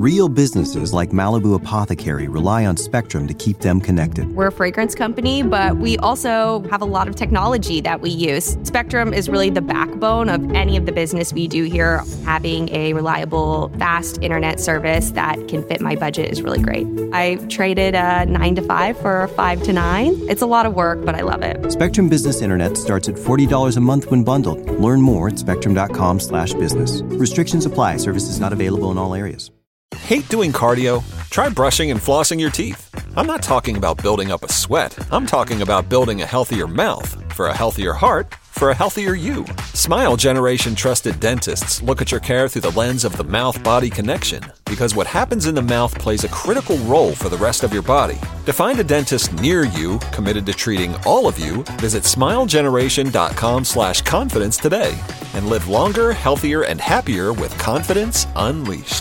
Real businesses like Malibu Apothecary rely on Spectrum to keep them connected. We're a fragrance company, but we also have a lot of technology that we use. Spectrum is really the backbone of any of the business we do here. Having a reliable, fast internet service that can fit my budget is really great. I traded a 9 to 5 for a 5 to 9. It's a lot of work, but I love it. Spectrum Business Internet starts at $40 a month when bundled. Learn more at spectrum.com/business. Restrictions apply. Services not available in all areas. Hate doing cardio? Try brushing and flossing your teeth. I'm not talking about building up a sweat. I'm talking about building a healthier mouth for a healthier heart for a healthier you. Smile Generation trusted dentists look at your care through the lens of the mouth-body connection, because what happens in the mouth plays a critical role for the rest of your body. To find a dentist near you committed to treating all of you, visit smilegeneration.com/confidence today and live longer, healthier, and happier with confidence unleashed.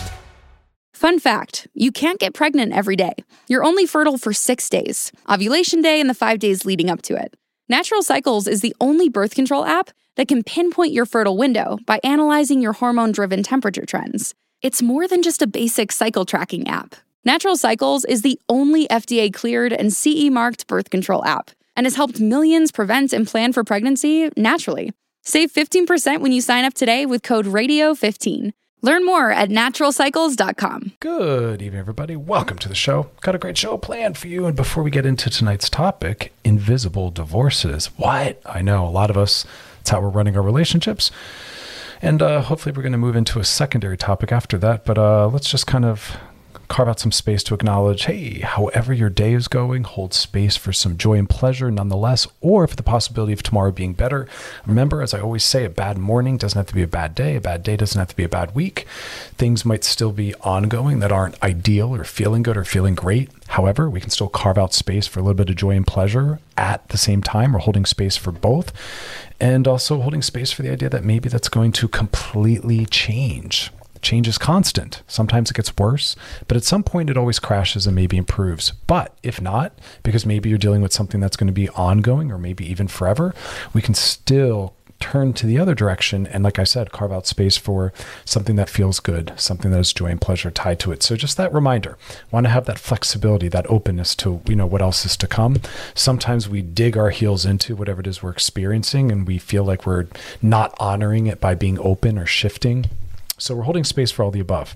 Fun fact, you can't get pregnant every day. You're only fertile for 6 days, ovulation day and the 5 days leading up to it. Natural Cycles is the only birth control app that can pinpoint your fertile window by analyzing your hormone-driven temperature trends. It's more than just a basic cycle tracking app. Natural Cycles is the only FDA-cleared and CE-marked birth control app and has helped millions prevent and plan for pregnancy naturally. Save 15% when you sign up today with code RADIO15. Learn more at naturalcycles.com. Good evening, everybody. Welcome to the show. Got a great show planned for you. And before we get into tonight's topic, invisible divorces. What? I know a lot of us, it's how we're running our relationships. And hopefully we're going to move into a secondary topic after that. But let's just kind of carve out some space to acknowledge, hey, however your day is going, hold space for some joy and pleasure nonetheless, or for the possibility of tomorrow being better. Remember, as I always say, a bad morning doesn't have to be a bad day doesn't have to be a bad week. Things might still be ongoing that aren't ideal or feeling good or feeling great. However, we can still carve out space for a little bit of joy and pleasure at the same time. We're holding space for both, and also holding space for the idea that maybe that's going to completely change. Change is constant. Sometimes it gets worse, but at some point it always crashes and maybe improves. But if not, because maybe you're dealing with something that's going to be ongoing or maybe even forever, we can still turn to the other direction and, like I said, carve out space for something that feels good, something that has joy and pleasure tied to it. So just that reminder, want to have that flexibility, that openness to, what else is to come. Sometimes we dig our heels into whatever it is we're experiencing and we feel like we're not honoring it by being open or shifting. So we're holding space for all the above.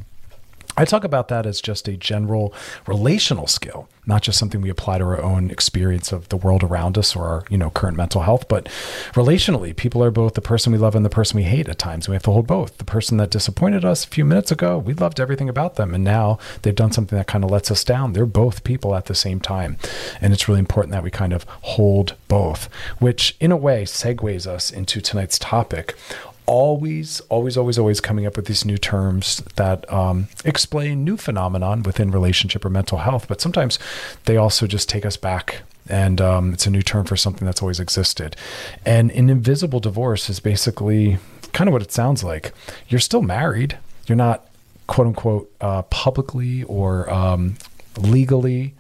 I talk about that as just a general relational skill, not just something we apply to our own experience of the world around us or our, current mental health, but relationally, people are both the person we love and the person we hate at times. We have to hold both. The person that disappointed us a few minutes ago, we loved everything about them. And now they've done something that kind of lets us down. They're both people at the same time. And it's really important that we kind of hold both, which in a way segues us into tonight's topic. Always coming up with these new terms that explain new phenomenon within relationship or mental health, but sometimes they also just take us back, and it's a new term for something that's always existed. And an invisible divorce is basically kind of what it sounds like. You're still married. You're not, quote unquote, publicly or legally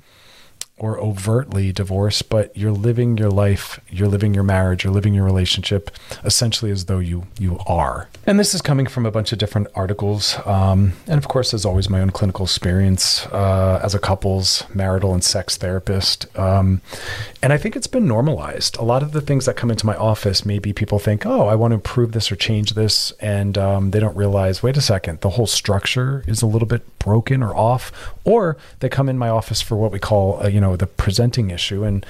or overtly divorced, but you're living your life, you're living your marriage, you're living your relationship essentially as though you are. And this is coming from a bunch of different articles. And of course, as always, my own clinical experience as a couples, marital and sex therapist. And I think it's been normalized. A lot of the things that come into my office, maybe people think, oh, I want to improve this or change this. And they don't realize, wait a second, the whole structure is a little bit broken or off, or they come in my office for what we call, the presenting issue. And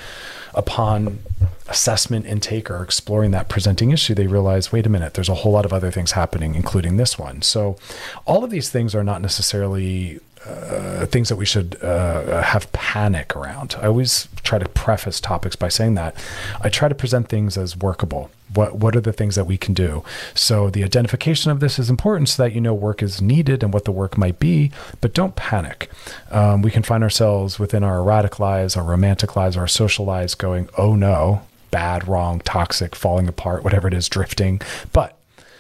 upon assessment intake or exploring that presenting issue, they realize, wait a minute, there's a whole lot of other things happening, including this one. So all of these things are not necessarily things that we should have panic around. I always try to preface topics by saying that. I try to present things as workable. What are the things that we can do? So the identification of this is important so that work is needed and what the work might be, but don't panic. We can find ourselves within our erotic lives, our romantic lives, our social lives going, oh no, bad, wrong, toxic, falling apart, whatever it is, drifting. But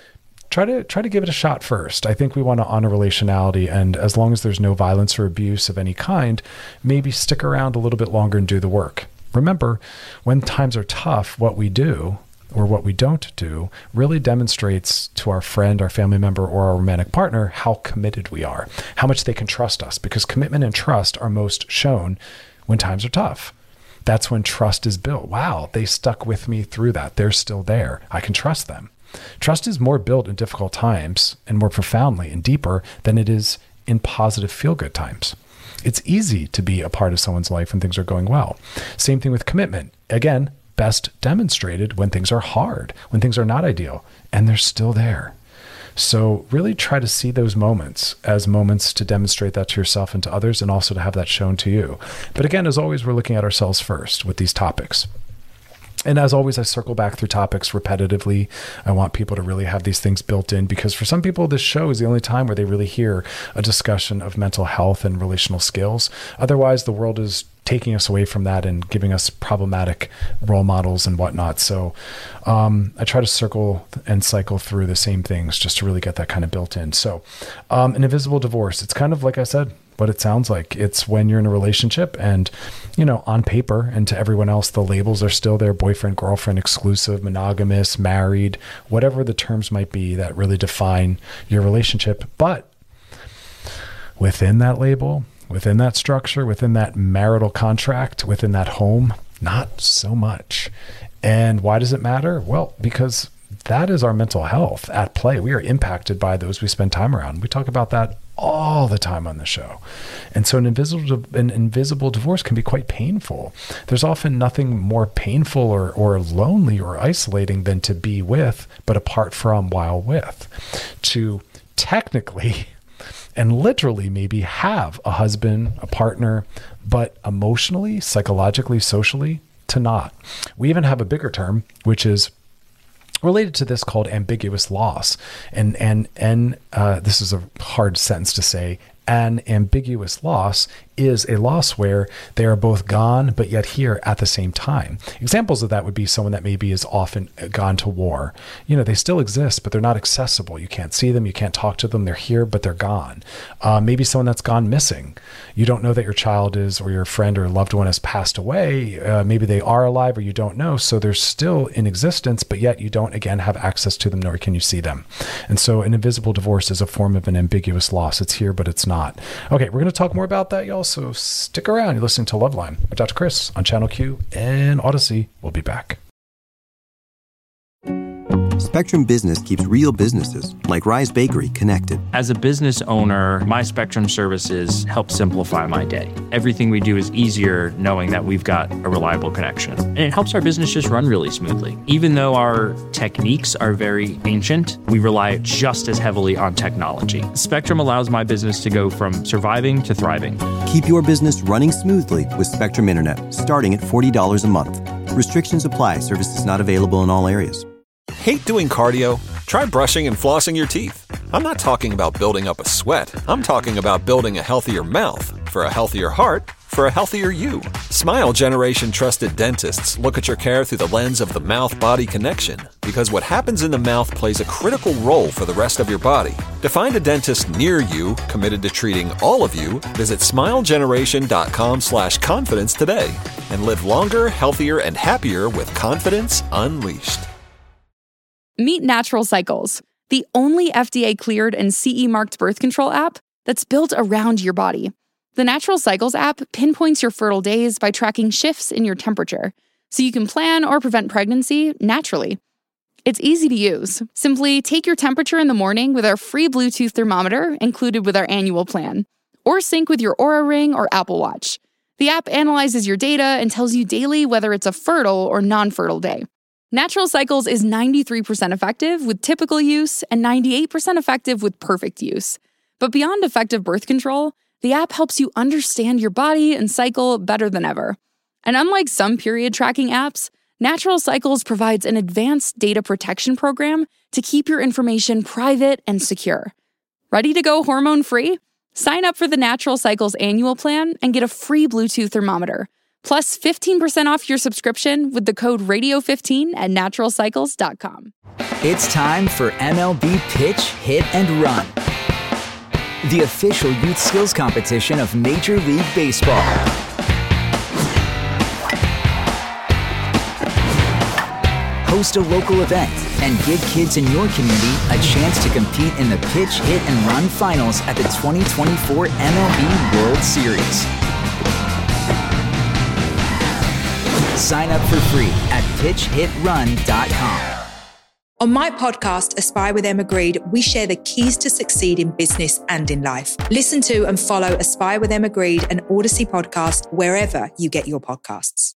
try to give it a shot first. I think we want to honor relationality, and as long as there's no violence or abuse of any kind, maybe stick around a little bit longer and do the work. Remember, when times are tough, what we do or what we don't do really demonstrates to our friend, our family member, or our romantic partner how committed we are, how much they can trust us, because commitment and trust are most shown when times are tough. That's when trust is built. Wow, they stuck with me through that. They're still there. I can trust them. Trust is more built in difficult times and more profoundly and deeper than it is in positive feel-good times. It's easy to be a part of someone's life when things are going well. Same thing with commitment. Again, best demonstrated when things are hard, when things are not ideal, and they're still there. So really try to see those moments as moments to demonstrate that to yourself and to others, and also to have that shown to you. But again, as always, we're looking at ourselves first with these topics. And as always, I circle back through topics repetitively. I want people to really have these things built in, because for some people, this show is the only time where they really hear a discussion of mental health and relational skills. Otherwise, the world is taking us away from that and giving us problematic role models and whatnot. So I try to circle and cycle through the same things just to really get that kind of built in. So an invisible divorce, it's kind of like I said, what it sounds like. It's when you're in a relationship and, on paper and to everyone else, the labels are still there: boyfriend, girlfriend, exclusive, monogamous, married, whatever the terms might be that really define your relationship. But within that label, within that structure, within that marital contract, within that home, not so much. And why does it matter? Well, because that is our mental health at play. We are impacted by those we spend time around. We talk about that all the time on the show. And so an invisible divorce can be quite painful. There's often nothing more painful or lonely or isolating than to be with, but apart from while with. To technically and literally maybe have a husband, a partner, but emotionally, psychologically, socially, to not. We even have a bigger term, which is related to this, called ambiguous loss. And this is a hard sentence to say. An ambiguous loss is a loss where they are both gone, but yet here at the same time. Examples of that would be someone that maybe is often gone to war. They still exist, but they're not accessible. You can't see them. You can't talk to them. They're here, but they're gone. Maybe someone that's gone missing. You don't know that your child is, or your friend or loved one has passed away. Maybe they are alive, or you don't know. So they're still in existence, but yet you don't, again, have access to them, nor can you see them. And so an invisible divorce is a form of an ambiguous loss. It's here, but it's not. Okay, we're going to talk more about that, y'all. So stick around. You're listening to Loveline with Dr. Chris on Channel Q and Odyssey. We'll be back. Spectrum Business keeps real businesses like Rise Bakery connected. As a business owner, my Spectrum services help simplify my day. Everything we do is easier knowing that we've got a reliable connection. And it helps our business just run really smoothly. Even though our techniques are very ancient, we rely just as heavily on technology. Spectrum allows my business to go from surviving to thriving. Keep your business running smoothly with Spectrum Internet, starting at $40 a month. Restrictions apply. Services not available in all areas. Hate doing cardio? Try brushing and flossing your teeth. I'm not talking about building up a sweat. I'm talking about building a healthier mouth. For a healthier heart, for a healthier you. Smile Generation trusted dentists look at your care through the lens of the mouth-body connection, because what happens in the mouth plays a critical role for the rest of your body. To find a dentist near you committed to treating all of you, visit smilegeneration.com/confidence today and live longer, healthier, and happier with confidence unleashed. Meet Natural Cycles, the only FDA-cleared and CE-marked birth control app that's built around your body. The Natural Cycles app pinpoints your fertile days by tracking shifts in your temperature, so you can plan or prevent pregnancy naturally. It's easy to use. Simply take your temperature in the morning with our free Bluetooth thermometer included with our annual plan, or sync with your Oura Ring or Apple Watch. The app analyzes your data and tells you daily whether it's a fertile or non-fertile day. Natural Cycles is 93% effective with typical use and 98% effective with perfect use. But beyond effective birth control, the app helps you understand your body and cycle better than ever. And unlike some period tracking apps, Natural Cycles provides an advanced data protection program to keep your information private and secure. Ready to go hormone-free? Sign up for the Natural Cycles annual plan and get a free Bluetooth thermometer. Plus 15% off your subscription with the code RADIO15 at naturalcycles.com. It's time for MLB Pitch, Hit, and Run, the official youth skills competition of Major League Baseball. host a local event, and give kids in your community a chance to compete in the Pitch, Hit, and Run finals at the 2024 MLB World Series. Sign up for free at pitchhitrun.com. On my podcast, Aspire with Emma Grede, we share the keys to succeed in business and in life. Listen to and follow Aspire with Emma Grede and Odyssey podcast wherever you get your podcasts.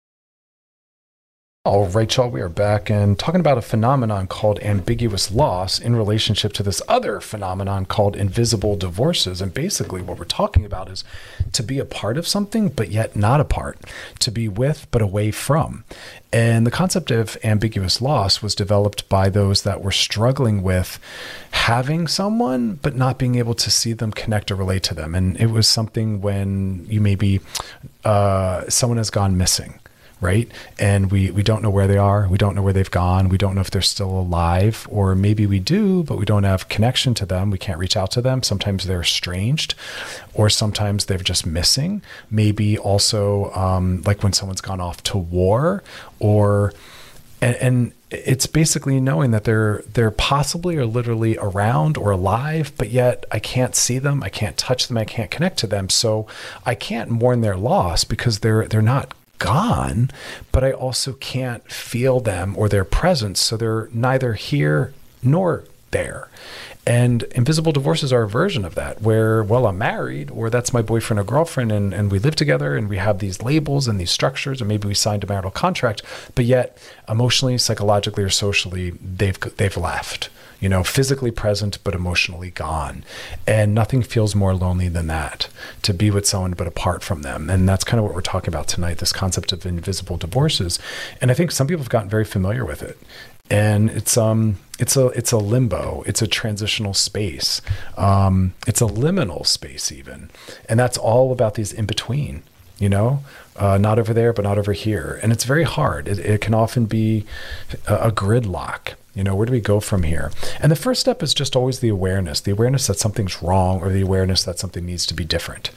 All right, y'all, we are back and talking about a phenomenon called ambiguous loss in relationship to this other phenomenon called invisible divorces. And basically what we're talking about is to be a part of something, but yet not a part, to be with, but away from. And the concept of ambiguous loss was developed by those that were struggling with having someone, but not being able to see them, connect, or relate to them. And it was something when you maybe someone has gone missing. Right? And we don't know where they are. We don't know where they've gone. We don't know if they're still alive, or maybe we do, but we don't have connection to them. We can't reach out to them. Sometimes they're estranged, or sometimes they're just missing. Maybe also like when someone's gone off to war, and it's basically knowing that they're possibly or literally around or alive, but yet I can't see them. I can't touch them. I can't connect to them. So I can't mourn their loss because they're not gone, but I also can't feel them or their presence. So they're neither here nor there. And invisible divorces are a version of that, where, well, I'm married, or that's my boyfriend or girlfriend, and we live together, and we have these labels and these structures, and maybe we signed a marital contract, but yet emotionally, psychologically, or socially, they've left. You know, physically present, but emotionally gone. And nothing feels more lonely than that, to be with someone, but apart from them. And that's kind of what we're talking about tonight, this concept of invisible divorces. And I think some people have gotten very familiar with it. And it's a limbo. It's a transitional space. It's a liminal space even. And that's all about these in between, you know, not over there, but not over here. And it's very hard. It can often be a gridlock. You know, where do we go from here? And the first step is just always the awareness that something's wrong, or the awareness that something needs to be different.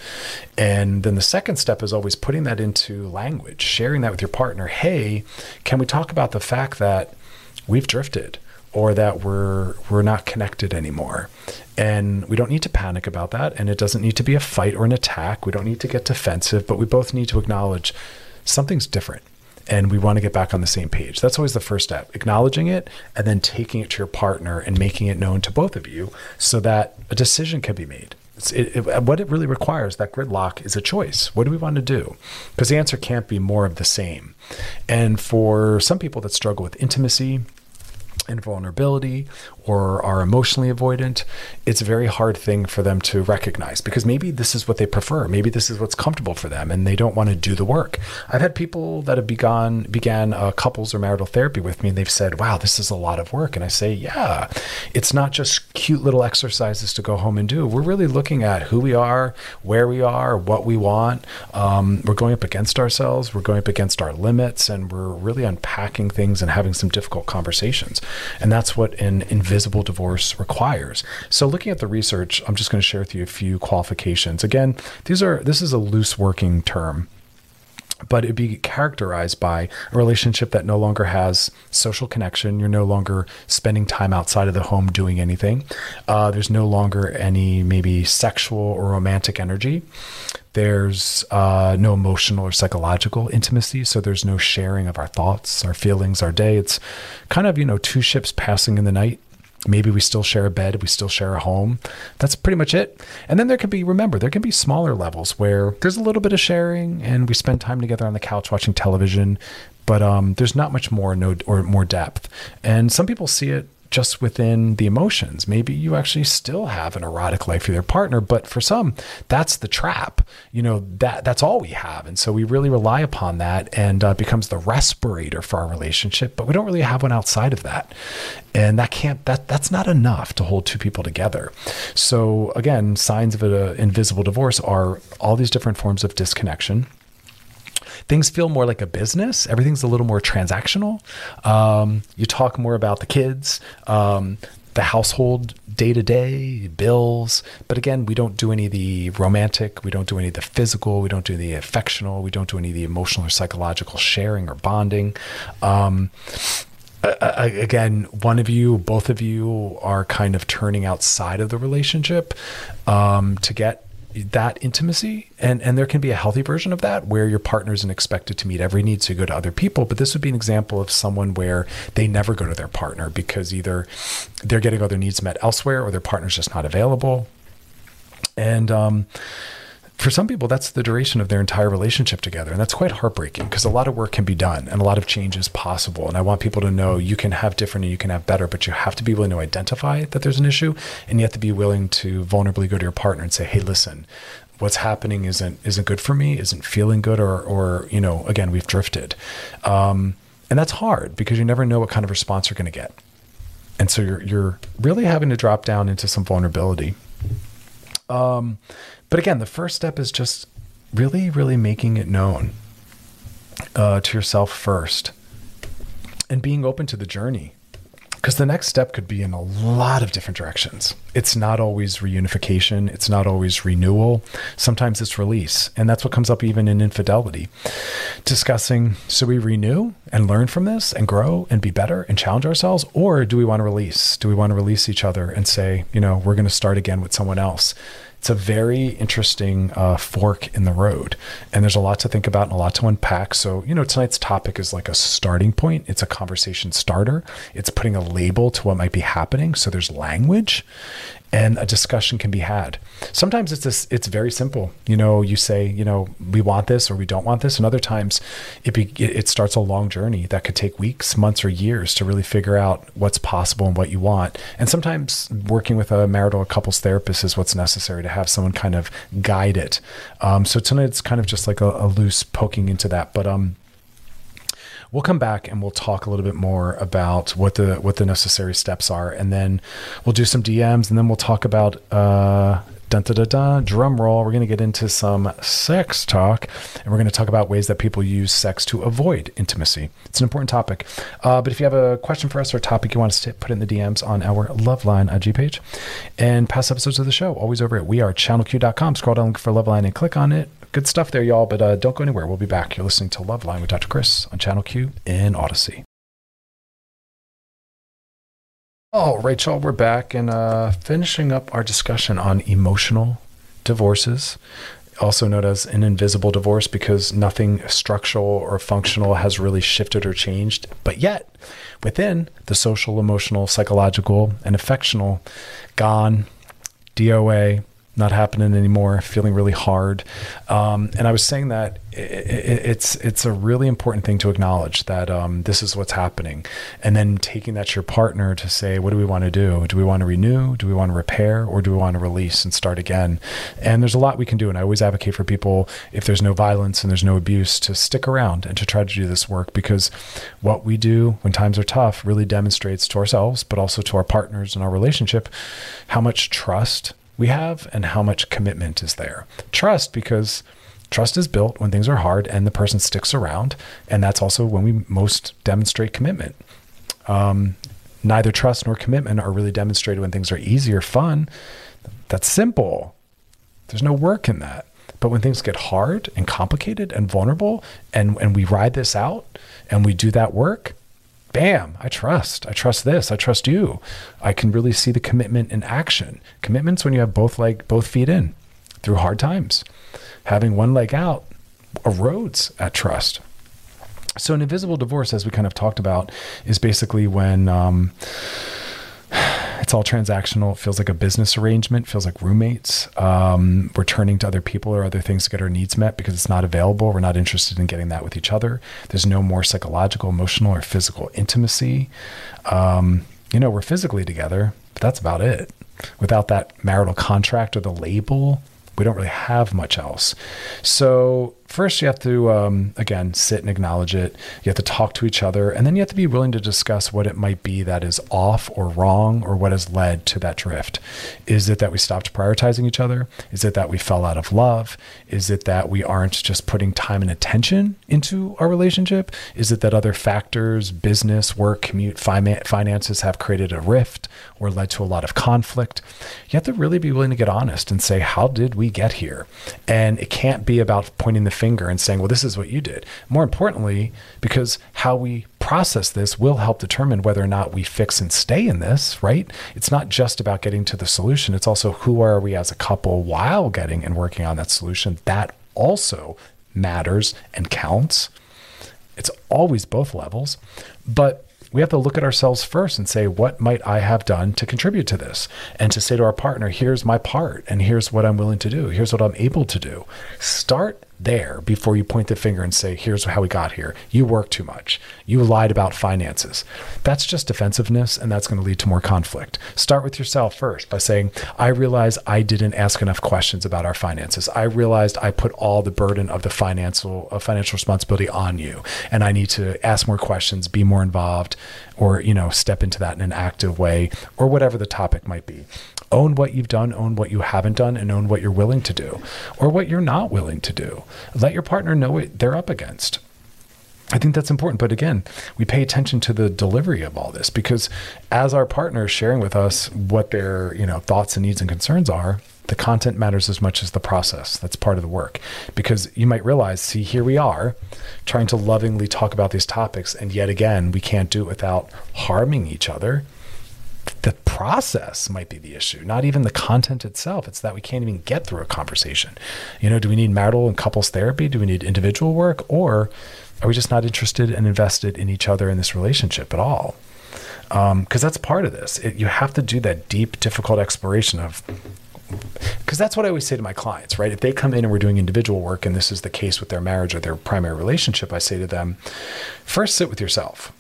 And then the second step is always putting that into language, sharing that with your partner. Hey, can we talk about the fact that we've drifted, or that we're not connected anymore? And we don't need to panic about that. And it doesn't need to be a fight or an attack. We don't need to get defensive, but we both need to acknowledge something's different. And we want to get back on the same page. That's always the first step, acknowledging it and then taking it to your partner and making it known to both of you so that a decision can be made. What it really requires, that gridlock, is a choice. What do we want to do? Because the answer can't be more of the same. And for some people that struggle with intimacy and vulnerability, or are emotionally avoidant, it's a very hard thing for them to recognize, because maybe this is what they prefer. Maybe this is what's comfortable for them, and they don't want to do the work. I've had people that have began couples or marital therapy with me, and they've said, wow, this is a lot of work. And I say, yeah, it's not just cute little exercises to go home and do. We're really looking at who we are, where we are, what we want. We're going up against ourselves. We're going up against our limits, and we're really unpacking things and having some difficult conversations. And that's what an invisible divorce requires. So looking at the research, I'm just going to share with you a few qualifications. Again, this is a loose working term, but it'd be characterized by a relationship that no longer has social connection. You're no longer spending time outside of the home doing anything. There's no longer any maybe sexual or romantic energy. There's no emotional or psychological intimacy. So there's no sharing of our thoughts, our feelings, our day. It's kind of, two ships passing in the night. Maybe we still share a bed, we still share a home. That's pretty much it. And then there can be smaller levels where there's a little bit of sharing and we spend time together on the couch watching television, but there's not much more or more depth. And some people see it just within the emotions. Maybe you actually still have an erotic life with your partner, but for some, that's the trap. That's all we have. And so we really rely upon that, and becomes the respirator for our relationship, but we don't really have one outside of that. And that's not enough to hold two people together. So again, signs of an invisible divorce are all these different forms of disconnection. Things feel more like a business. Everything's a little more transactional. You talk more about the kids, the household, day-to-day, bills. But again, we don't do any of the romantic. We don't do any of the physical. We don't do the affectional. We don't do any of the emotional or psychological sharing or bonding. again, one of you, both of you are kind of turning outside of the relationship to get that intimacy. And there can be a healthy version of that where your partner isn't expected to meet every need, so you go to other people. But this would be an example of someone where they never go to their partner because either they're getting other needs met elsewhere or their partner's just not available. And for some people, that's the duration of their entire relationship together. And that's quite heartbreaking because a lot of work can be done and a lot of change is possible. And I want people to know you can have different and you can have better, but you have to be willing to identify that there's an issue, and you have to be willing to vulnerably go to your partner and say, hey, listen, what's happening isn't good for me, isn't feeling good, or again, we've drifted. And that's hard because you never know what kind of response you're going to get. And so you're really having to drop down into some vulnerability. But again, the first step is just really, really making it known to yourself first and being open to the journey. Because the next step could be in a lot of different directions. It's not always reunification. It's not always renewal. Sometimes it's release. And that's what comes up even in infidelity. Discussing, should we renew and learn from this and grow and be better and challenge ourselves? Or do we want to release? Do we want to release each other and say, we're going to start again with someone else? It's a very interesting fork in the road. And there's a lot to think about and a lot to unpack. So, tonight's topic is like a starting point. It's a conversation starter. It's putting a label to what might be happening. So there's language and a discussion can be had. Sometimes it's very simple. You say, we want this or we don't want this. And other times it starts a long journey that could take weeks, months, or years to really figure out what's possible and what you want. And sometimes working with a marital or couples therapist is what's necessary to have someone kind of guide it. So tonight it's kind of just like a loose poking into that. But we'll come back and we'll talk a little bit more about what the necessary steps are. And then we'll do some DMs and then we'll talk about, drum roll. We're going to get into some sex talk and we're going to talk about ways that people use sex to avoid intimacy. It's an important topic. But if you have a question for us or a topic you want us to put in the DMs on our Loveline IG page and past episodes of the show, always over at wearechannelq.com. Scroll down for Loveline and click on it. Good stuff there, y'all, but don't go anywhere. We'll be back. You're listening to Loveline with Dr. Chris on Channel Q in Odyssey. All right, y'all, we're back and finishing up our discussion on emotional divorces, also known as an invisible divorce because nothing structural or functional has really shifted or changed. But yet, within the social, emotional, psychological, and affectional, gone, DOA, not happening anymore, feeling really hard. And I was saying that it's a really important thing to acknowledge that this is what's happening. And then taking that to your partner to say, what do we want to do? Do we want to renew? Do we want to repair? Or do we want to release and start again? And there's a lot we can do. And I always advocate for people, if there's no violence and there's no abuse, to stick around and to try to do this work, because what we do when times are tough really demonstrates to ourselves, but also to our partners in our relationship, how much trust we have and how much commitment is there. Trust, because trust is built when things are hard and the person sticks around. And that's also when we most demonstrate commitment. Neither trust nor commitment are really demonstrated when things are easy or fun. That's simple. There's no work in that. But when things get hard and complicated and vulnerable and we ride this out and we do that work, bam, I trust this. I trust you. I can really see the commitment in action. Commitment's when you have both feet in through hard times. Having one leg out erodes at trust. So an invisible divorce, as we kind of talked about, is basically when it's all transactional. It feels like a business arrangement, feels like roommates. We're turning to other people or other things to get our needs met because it's not available. We're not interested in getting that with each other. There's no more psychological, emotional, or physical intimacy. We're physically together, but that's about it. Without that marital contract or the label, we don't really have much else. So first you have to, again, sit and acknowledge it. You have to talk to each other, and then you have to be willing to discuss what it might be that is off or wrong or what has led to that drift. Is it that we stopped prioritizing each other? Is it that we fell out of love? Is it that we aren't just putting time and attention into our relationship? Is it that other factors, business, work, commute, finances have created a rift or led to a lot of conflict? You have to really be willing to get honest and say, how did we get here? And it can't be about pointing the finger and saying, well, this is what you did. More importantly, because how we process this will help determine whether or not we fix and stay in this, right? It's not just about getting to the solution. It's also who are we as a couple while getting and working on that solution. That also matters and counts. It's always both levels, but we have to look at ourselves first and say, what might I have done to contribute to this? And to say to our partner, here's my part, and here's what I'm willing to do. Here's what I'm able to do. Start there before you point the finger and say, here's how we got here. You work too much. You lied about finances. That's just defensiveness, and that's going to lead to more conflict. Start with yourself first by saying, I realize I didn't ask enough questions about our finances. I realized I put all the burden of the financial responsibility on you, and I need to ask more questions, be more involved, or, step into that in an active way, or whatever the topic might be. Own what you've done, own what you haven't done, and own what you're willing to do or what you're not willing to do. Let your partner know what they're up against. I think that's important. But again, we pay attention to the delivery of all this, because as our partner is sharing with us what their, thoughts and needs and concerns are, the content matters as much as the process. That's part of the work, because you might realize, see, here we are trying to lovingly talk about these topics. And yet again, we can't do it without harming each other. The process might be the issue, not even the content itself. It's that we can't even get through a conversation. Do we need marital and couples therapy? Do we need individual work? Or are we just not interested and invested in each other in this relationship at all? Because that's part of this. You have to do that deep, difficult exploration of, because that's what I always say to my clients, right? If they come in and we're doing individual work, and this is the case with their marriage or their primary relationship, I say to them, first sit with yourself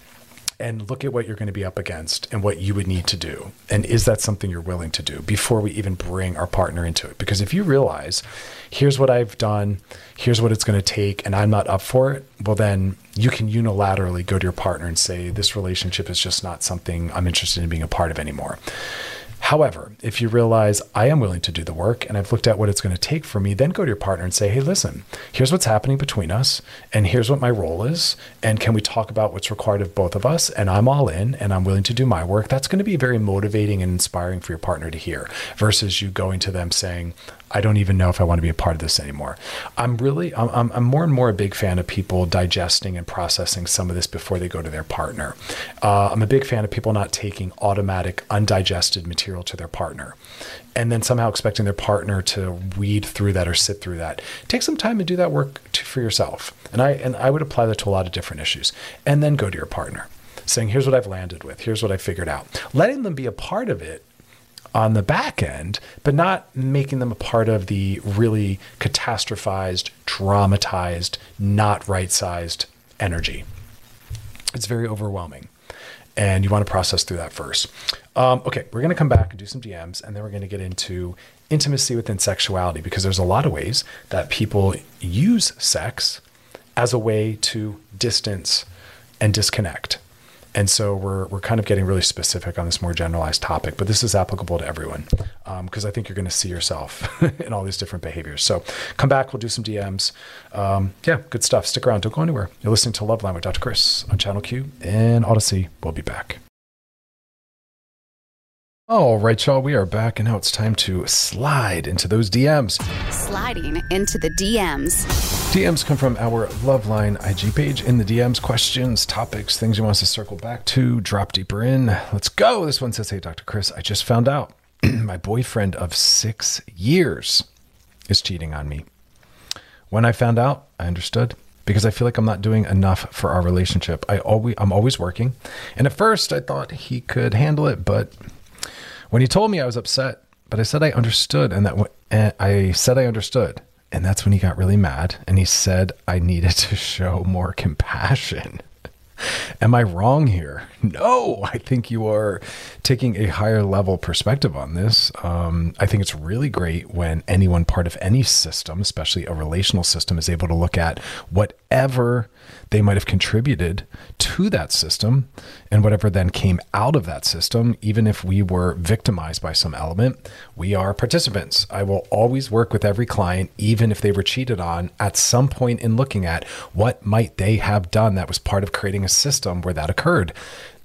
and look at what you're going to be up against and what you would need to do. And is that something you're willing to do before we even bring our partner into it? Because if you realize, here's what I've done, here's what it's going to take, and I'm not up for it, well, then you can unilaterally go to your partner and say, this relationship is just not something I'm interested in being a part of anymore. However, if you realize I am willing to do the work and I've looked at what it's going to take for me, then go to your partner and say, hey, listen, here's what's happening between us, and here's what my role is. And can we talk about what's required of both of us? And I'm all in and I'm willing to do my work. That's going to be very motivating and inspiring for your partner to hear, versus you going to them saying, I don't even know if I want to be a part of this anymore. I'm more and more a big fan of people digesting and processing some of this before they go to their partner. I'm a big fan of people not taking automatic, undigested material to their partner and then somehow expecting their partner to weed through that or sit through that. Take some time and do that work for yourself. And I would apply that to a lot of different issues. And then go to your partner saying, here's what I've landed with. Here's what I figured out. Letting them be a part of it on the back end, but not making them a part of the really catastrophized, dramatized, not right-sized energy. It's very overwhelming, and you want to process through that first. Okay, we're going to come back and do some DMs, and then we're going to get into intimacy within sexuality, because there's a lot of ways that people use sex as a way to distance and disconnect. And so we're kind of getting really specific on this more generalized topic, but this is applicable to everyone, because I think you're going to see yourself in all these different behaviors. So come back, we'll do some DMs. Good stuff. Stick around. Don't go anywhere. You're listening to Loveline with Dr. Chris on Channel Q and Odyssey. We'll be back. All right, y'all, we are back, and now it's time to slide into those DMs. Sliding into the DMs. DMs come from our Loveline IG page. In the DMs, questions, topics, things you want us to circle back to, drop deeper in. Let's go. This one says, hey, Dr. Chris, I just found out my boyfriend of 6 years is cheating on me. When I found out, I understood, because I feel like I'm not doing enough for our relationship. I'm always working. And at first I thought he could handle it, but when he told me, I was upset, but I said I understood, and I understood. And that's when he got really mad, and he said I needed to show more compassion. Am I wrong here? No, I think you are taking a higher level perspective on this. I think it's really great when anyone part of any system, especially a relational system, is able to look at whatever they might have contributed to that system and whatever then came out of that system. Even if we were victimized by some element, we are participants. I will always work with every client, even if they were cheated on, at some point in looking at what might they have done that was part of creating a system where that occurred.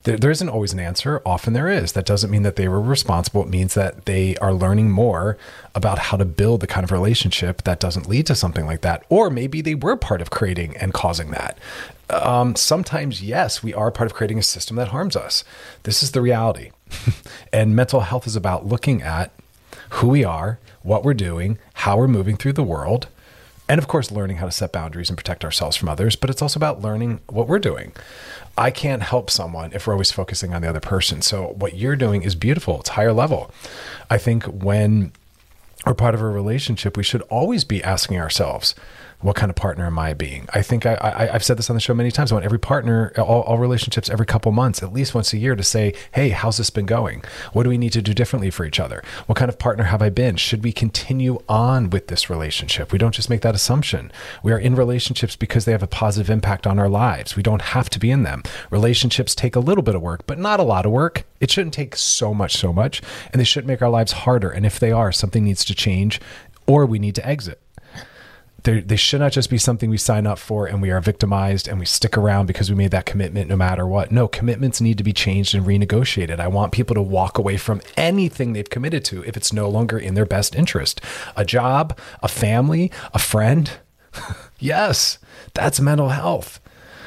There isn't always an answer. Often there is. That doesn't mean that they were responsible. It means that they are learning more about how to build the kind of relationship that doesn't lead to something like that. Or maybe they were part of creating and causing that. Sometimes, yes, we are part of creating a system that harms us. This is the reality. And mental health is about looking at who we are, what we're doing, how we're moving through the world, and of course, learning how to set boundaries and protect ourselves from others. But it's also about learning what we're doing. I can't help someone if we're always focusing on the other person. So what you're doing is beautiful. It's higher level. I think when we're part of a relationship, we should always be asking ourselves, what kind of partner am I being? I think I've said this on the show many times. I want every partner, all relationships, every couple months, at least once a year, to say, hey, how's this been going? What do we need to do differently for each other? What kind of partner have I been? Should we continue on with this relationship? We don't just make that assumption. We are in relationships because they have a positive impact on our lives. We don't have to be in them. Relationships take a little bit of work, but not a lot of work. It shouldn't take so much, and they shouldn't make our lives harder. And if they are, something needs to change or we need to exit. They should not just be something we sign up for and we are victimized and we stick around because we made that commitment no matter what. No, commitments need to be changed and renegotiated. I want people to walk away from anything they've committed to if it's no longer in their best interest. A job, a family, a friend. Yes, that's mental health.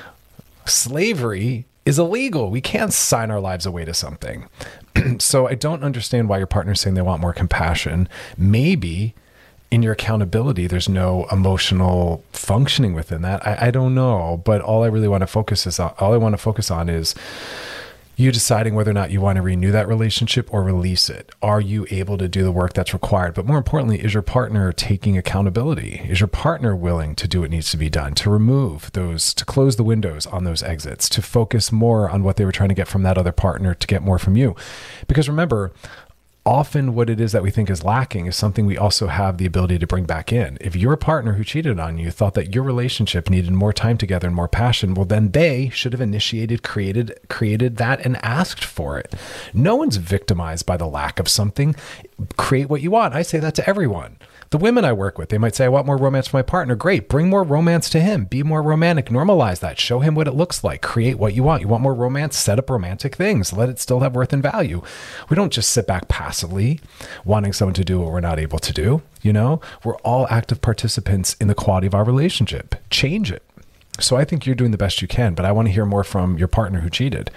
Slavery is illegal. We can't sign our lives away to something. So I don't understand why your partner's saying they want more compassion. Maybe in your accountability, there's no emotional functioning within that. I don't know, but all I want to focus on is you deciding whether or not you want to renew that relationship or release it. Are you able to do the work that's required? But more importantly, is your partner taking accountability? Is your partner willing to do what needs to be done, to remove those, to close the windows on those exits, to focus more on what they were trying to get from that other partner to get more from you? Because remember, often what it is that we think is lacking is something we also have the ability to bring back in. If your partner who cheated on you thought that your relationship needed more time together and more passion, well, then they should have initiated, created that and asked for it. No one's victimized by the lack of something. Create what you want. I say that to everyone. The women I work with, they might say, I want more romance for my partner. Great. Bring more romance to him. Be more romantic. Normalize that. Show him what it looks like. Create what you want. You want more romance? Set up romantic things. Let it still have worth and value. We don't just sit back passively wanting someone to do what we're not able to do. You know, we're all active participants in the quality of our relationship. Change it. So I think you're doing the best you can, but I want to hear more from your partner who cheated.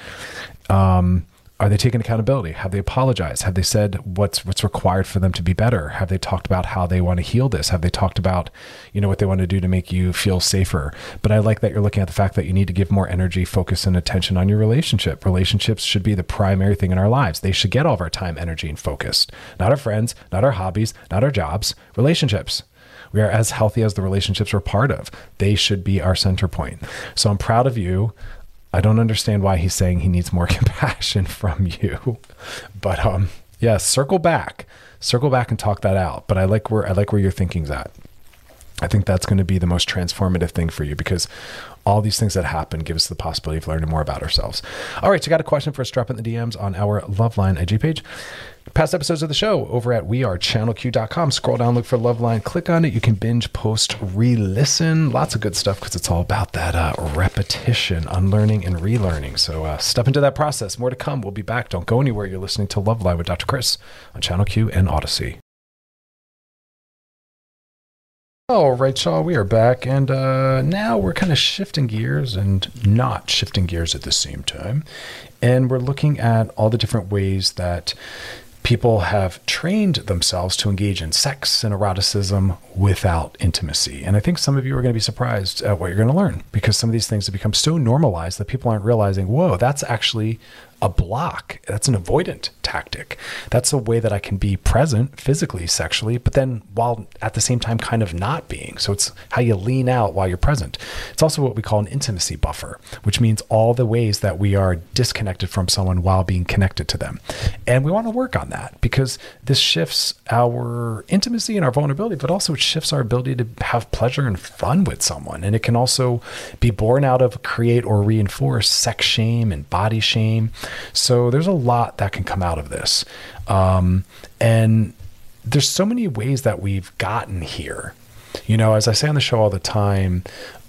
Are they taking accountability? Have they apologized? Have they said what's required for them to be better? Have they talked about how they want to heal this? Have they talked about, what they want to do to make you feel safer? But I like that you're looking at the fact that you need to give more energy, focus, and attention on your relationship. Relationships should be the primary thing in our lives. They should get all of our time, energy, and focus. Not our friends, not our hobbies, not our jobs, relationships. We are as healthy as the relationships we're part of. They should be our center point. So I'm proud of you. I don't understand why he's saying he needs more compassion from you, but circle back and talk that out. But I like where your thinking's at. I think that's going to be the most transformative thing for you, because all these things that happen give us the possibility of learning more about ourselves. All right, so I got a question for us. Drop in the DMs on our Loveline IG page. Past episodes of the show over at wearechannelq.com. Scroll down, look for Loveline, click on it. You can binge, post, re-listen. Lots of good stuff, because it's all about that repetition, unlearning and relearning. So step into that process. More to come. We'll be back. Don't go anywhere. You're listening to Loveline with Dr. Chris on Channel Q and Odyssey. All right, y'all, we are back, and now we're kind of shifting gears and not shifting gears at the same time. And we're looking at all the different ways that people have trained themselves to engage in sex and eroticism without intimacy. And I think some of you are going to be surprised at what you're going to learn, because some of these things have become so normalized that people aren't realizing, whoa, that's actually a block. That's an avoidant tactic. That's a way that I can be present physically, sexually, but then while at the same time kind of not being. So it's how you lean out while you're present. It's also what we call an intimacy buffer, which means all the ways that we are disconnected from someone while being connected to them. And we want to work on that, because this shifts our intimacy and our vulnerability, but also it shifts our ability to have pleasure and fun with someone. And it can also be born out of, create, or reinforce sex shame and body shame. So there's a lot that can come out of this. And there's so many ways that we've gotten here. As I say on the show all the time,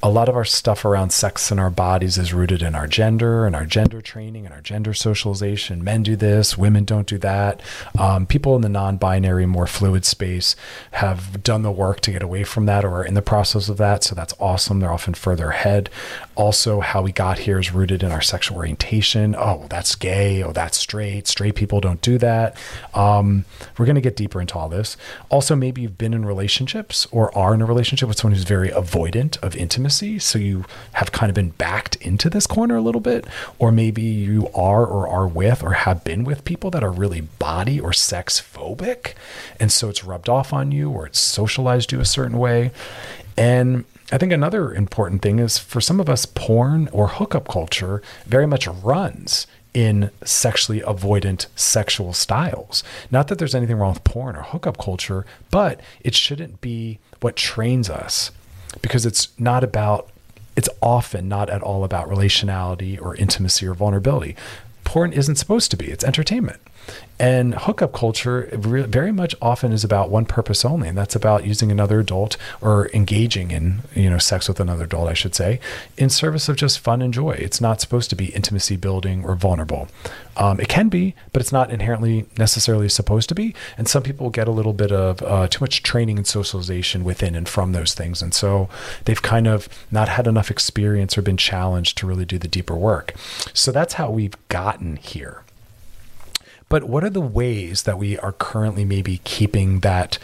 a lot of our stuff around sex and our bodies is rooted in our gender and our gender training and our gender socialization. Men do this, women don't do that. People in the non-binary, more fluid space have done the work to get away from that or are in the process of that. So that's awesome. They're often further ahead. Also, how we got here is rooted in our sexual orientation. Oh, that's gay. Oh, that's straight. Straight people don't do that. We're going to get deeper into all this. Also, maybe you've been in relationships or are in a relationship with someone who's very avoidant of intimacy. So you have kind of been backed into this corner a little bit, or maybe you are with or have been with people that are really body or sex phobic. And so it's rubbed off on you or it's socialized you a certain way. And I think another important thing is for some of us, porn or hookup culture very much runs in sexually avoidant sexual styles. Not that there's anything wrong with porn or hookup culture, but it shouldn't be what trains us, because it's often not at all about relationality or intimacy or vulnerability. Porn isn't supposed to be. It's entertainment. And hookup culture very much often is about one purpose only, and that's about using another adult or engaging in, sex with another adult, I should say, in service of just fun and joy. It's not supposed to be intimacy building or vulnerable. It can be, but it's not inherently necessarily supposed to be. And some people get a little bit of too much training and socialization within and from those things. And so they've kind of not had enough experience or been challenged to really do the deeper work. So that's how we've gotten here. But what are the ways that we are currently maybe keeping that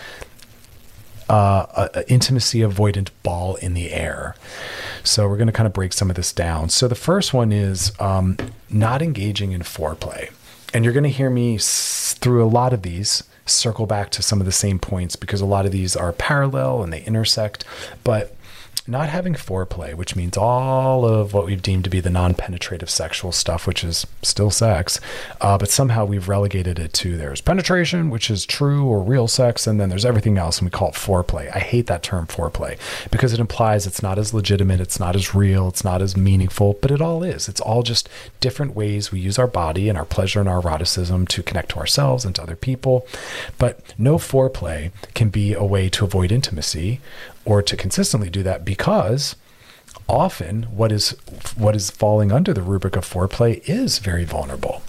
intimacy avoidant ball in the air? So we're going to kind of break some of this down. So the first one is not engaging in foreplay. And you're going to hear me through a lot of these circle back to some of the same points, because a lot of these are parallel and they intersect. But not having foreplay, which means all of what we've deemed to be the non-penetrative sexual stuff, which is still sex, but somehow we've relegated it to there's penetration, which is true or real sex, and then there's everything else, and we call it foreplay. I hate that term foreplay because it implies it's not as legitimate, it's not as real, it's not as meaningful, but it all is. It's all just different ways we use our body and our pleasure and our eroticism to connect to ourselves and to other people. But no foreplay can be a way to avoid intimacy or to consistently do that, because often what is falling under the rubric of foreplay is very vulnerable.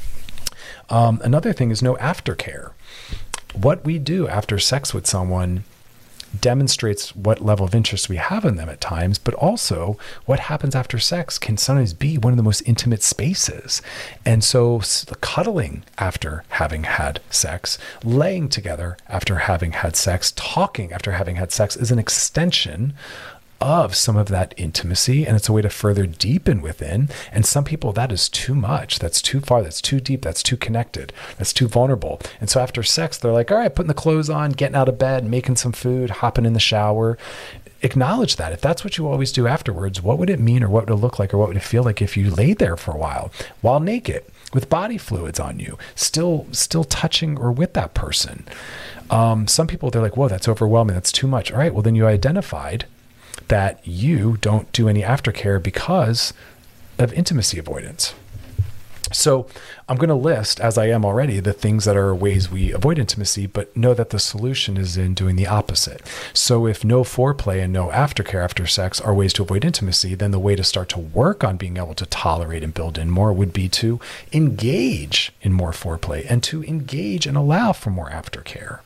Another thing is no aftercare. What we do after sex with someone demonstrates what level of interest we have in them at times, but also what happens after sex can sometimes be one of the most intimate spaces. And so cuddling after having had sex, laying together after having had sex, talking after having had sex is an extension of some of that intimacy, and it's a way to further deepen within. And some people, that is too much, that's too far, that's too deep, that's too connected, that's too vulnerable. And so after sex, they're like, all right, putting the clothes on, getting out of bed, making some food, hopping in the shower. Acknowledge that. If that's what you always do afterwards, what would it mean, or what would it look like, or what would it feel like if you laid there for a while naked with body fluids on you, still touching or with that person? Some people, they're like, whoa, that's overwhelming, that's too much. All right, well, then you identified that you don't do any aftercare because of intimacy avoidance. So I'm going to list, as I am already, the things that are ways we avoid intimacy, but know that the solution is in doing the opposite. So if no foreplay and no aftercare after sex are ways to avoid intimacy, then the way to start to work on being able to tolerate and build in more would be to engage in more foreplay and to engage and allow for more aftercare.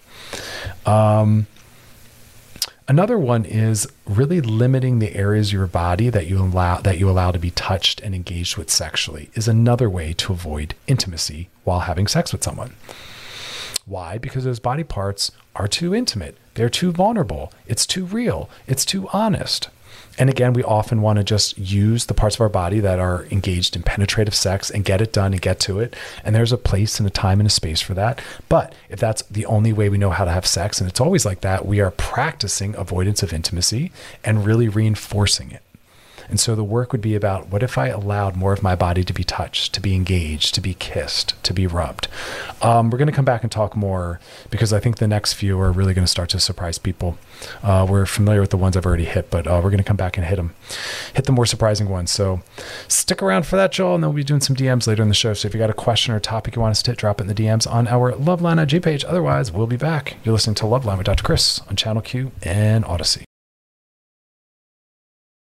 Another one is really limiting the areas of your body that you allow to be touched and engaged with sexually is another way to avoid intimacy while having sex with someone. Why? Because those body parts are too intimate. They're too vulnerable. It's too real. It's too honest. And again, we often want to just use the parts of our body that are engaged in penetrative sex and get it done and get to it. And there's a place and a time and a space for that. But if that's the only way we know how to have sex, and it's always like that, we are practicing avoidance of intimacy and really reinforcing it. And so the work would be about, what if I allowed more of my body to be touched, to be engaged, to be kissed, to be rubbed? We're going to come back and talk more, because I think the next few are really going to start to surprise people. We're familiar with the ones I've already hit, but we're going to come back and hit the more surprising ones. So stick around for that, Joel, and then we'll be doing some DMs later in the show. So if you got a question or a topic you want us to hit, drop it in the DMs on our Loveline IG page. Otherwise, we'll be back. You're listening to Loveline with Dr. Chris on Channel Q and Odyssey.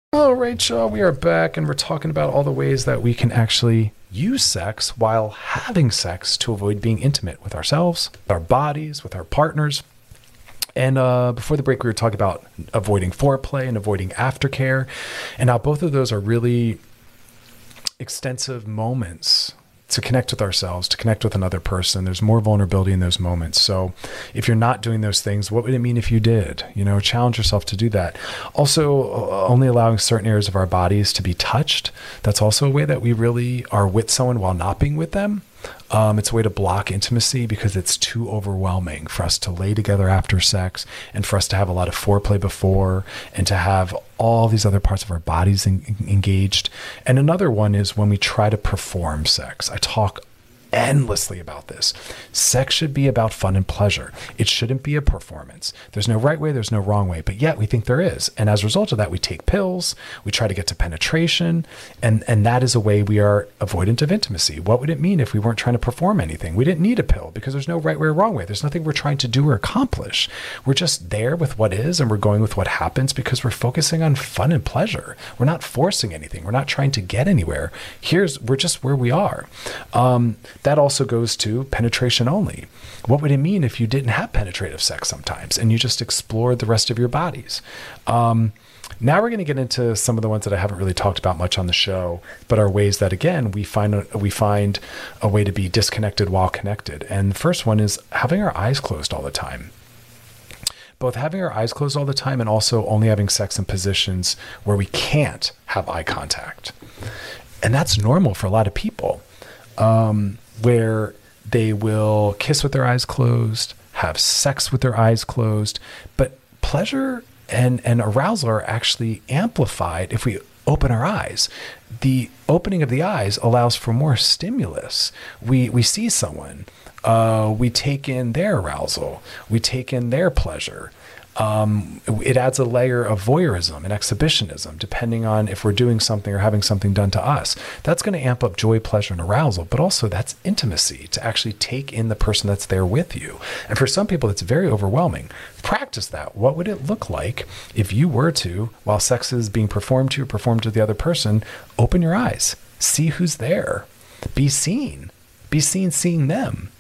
All right, y'all, we are back and we're talking about all the ways that we can actually use sex while having sex to avoid being intimate with ourselves, with our bodies, with our partners. And before the break, we were talking about avoiding foreplay and avoiding aftercare. And now both of those are really extensive moments to connect with ourselves, to connect with another person. There's more vulnerability in those moments. So if you're not doing those things, what would it mean if you did? Challenge yourself to do that. Also, only allowing certain areas of our bodies to be touched. That's also a way that we really are with someone while not being with them. It's a way to block intimacy because it's too overwhelming for us to lay together after sex and for us to have a lot of foreplay before and to have all these other parts of our bodies engaged. And another one is when we try to perform sex. I talk endlessly about this. Sex should be about fun and pleasure. It shouldn't be a performance. There's no right way, there's no wrong way, but yet we think there is. And as a result of that, we take pills, we try to get to penetration, and that is a way we are avoidant of intimacy. What would it mean if we weren't trying to perform anything? We didn't need a pill because there's no right way or wrong way. There's nothing we're trying to do or accomplish. We're just there with what is, and we're going with what happens because we're focusing on fun and pleasure. We're not forcing anything. We're not trying to get anywhere. We're just where we are. That also goes to penetration only. What would it mean if you didn't have penetrative sex sometimes and you just explored the rest of your bodies? Now we're going to get into some of the ones that I haven't really talked about much on the show, but are ways that, again, we find a way to be disconnected while connected. And the first one is having our eyes closed all the time. Both having our eyes closed all the time and also only having sex in positions where we can't have eye contact. And that's normal for a lot of people. Where they will kiss with their eyes closed, have sex with their eyes closed, but pleasure and arousal are actually amplified if we open our eyes. The opening of the eyes allows for more stimulus. We see someone, we take in their arousal, we take in their pleasure. It adds a layer of voyeurism and exhibitionism, depending on if we're doing something or having something done to us. That's going to amp up joy, pleasure, and arousal, but also that's intimacy, to actually take in the person that's there with you. And for some people, it's very overwhelming. Practice that. What would it look like if you were to, while sex is being performed to you, performed to the other person, open your eyes, see who's there, be seen seeing them,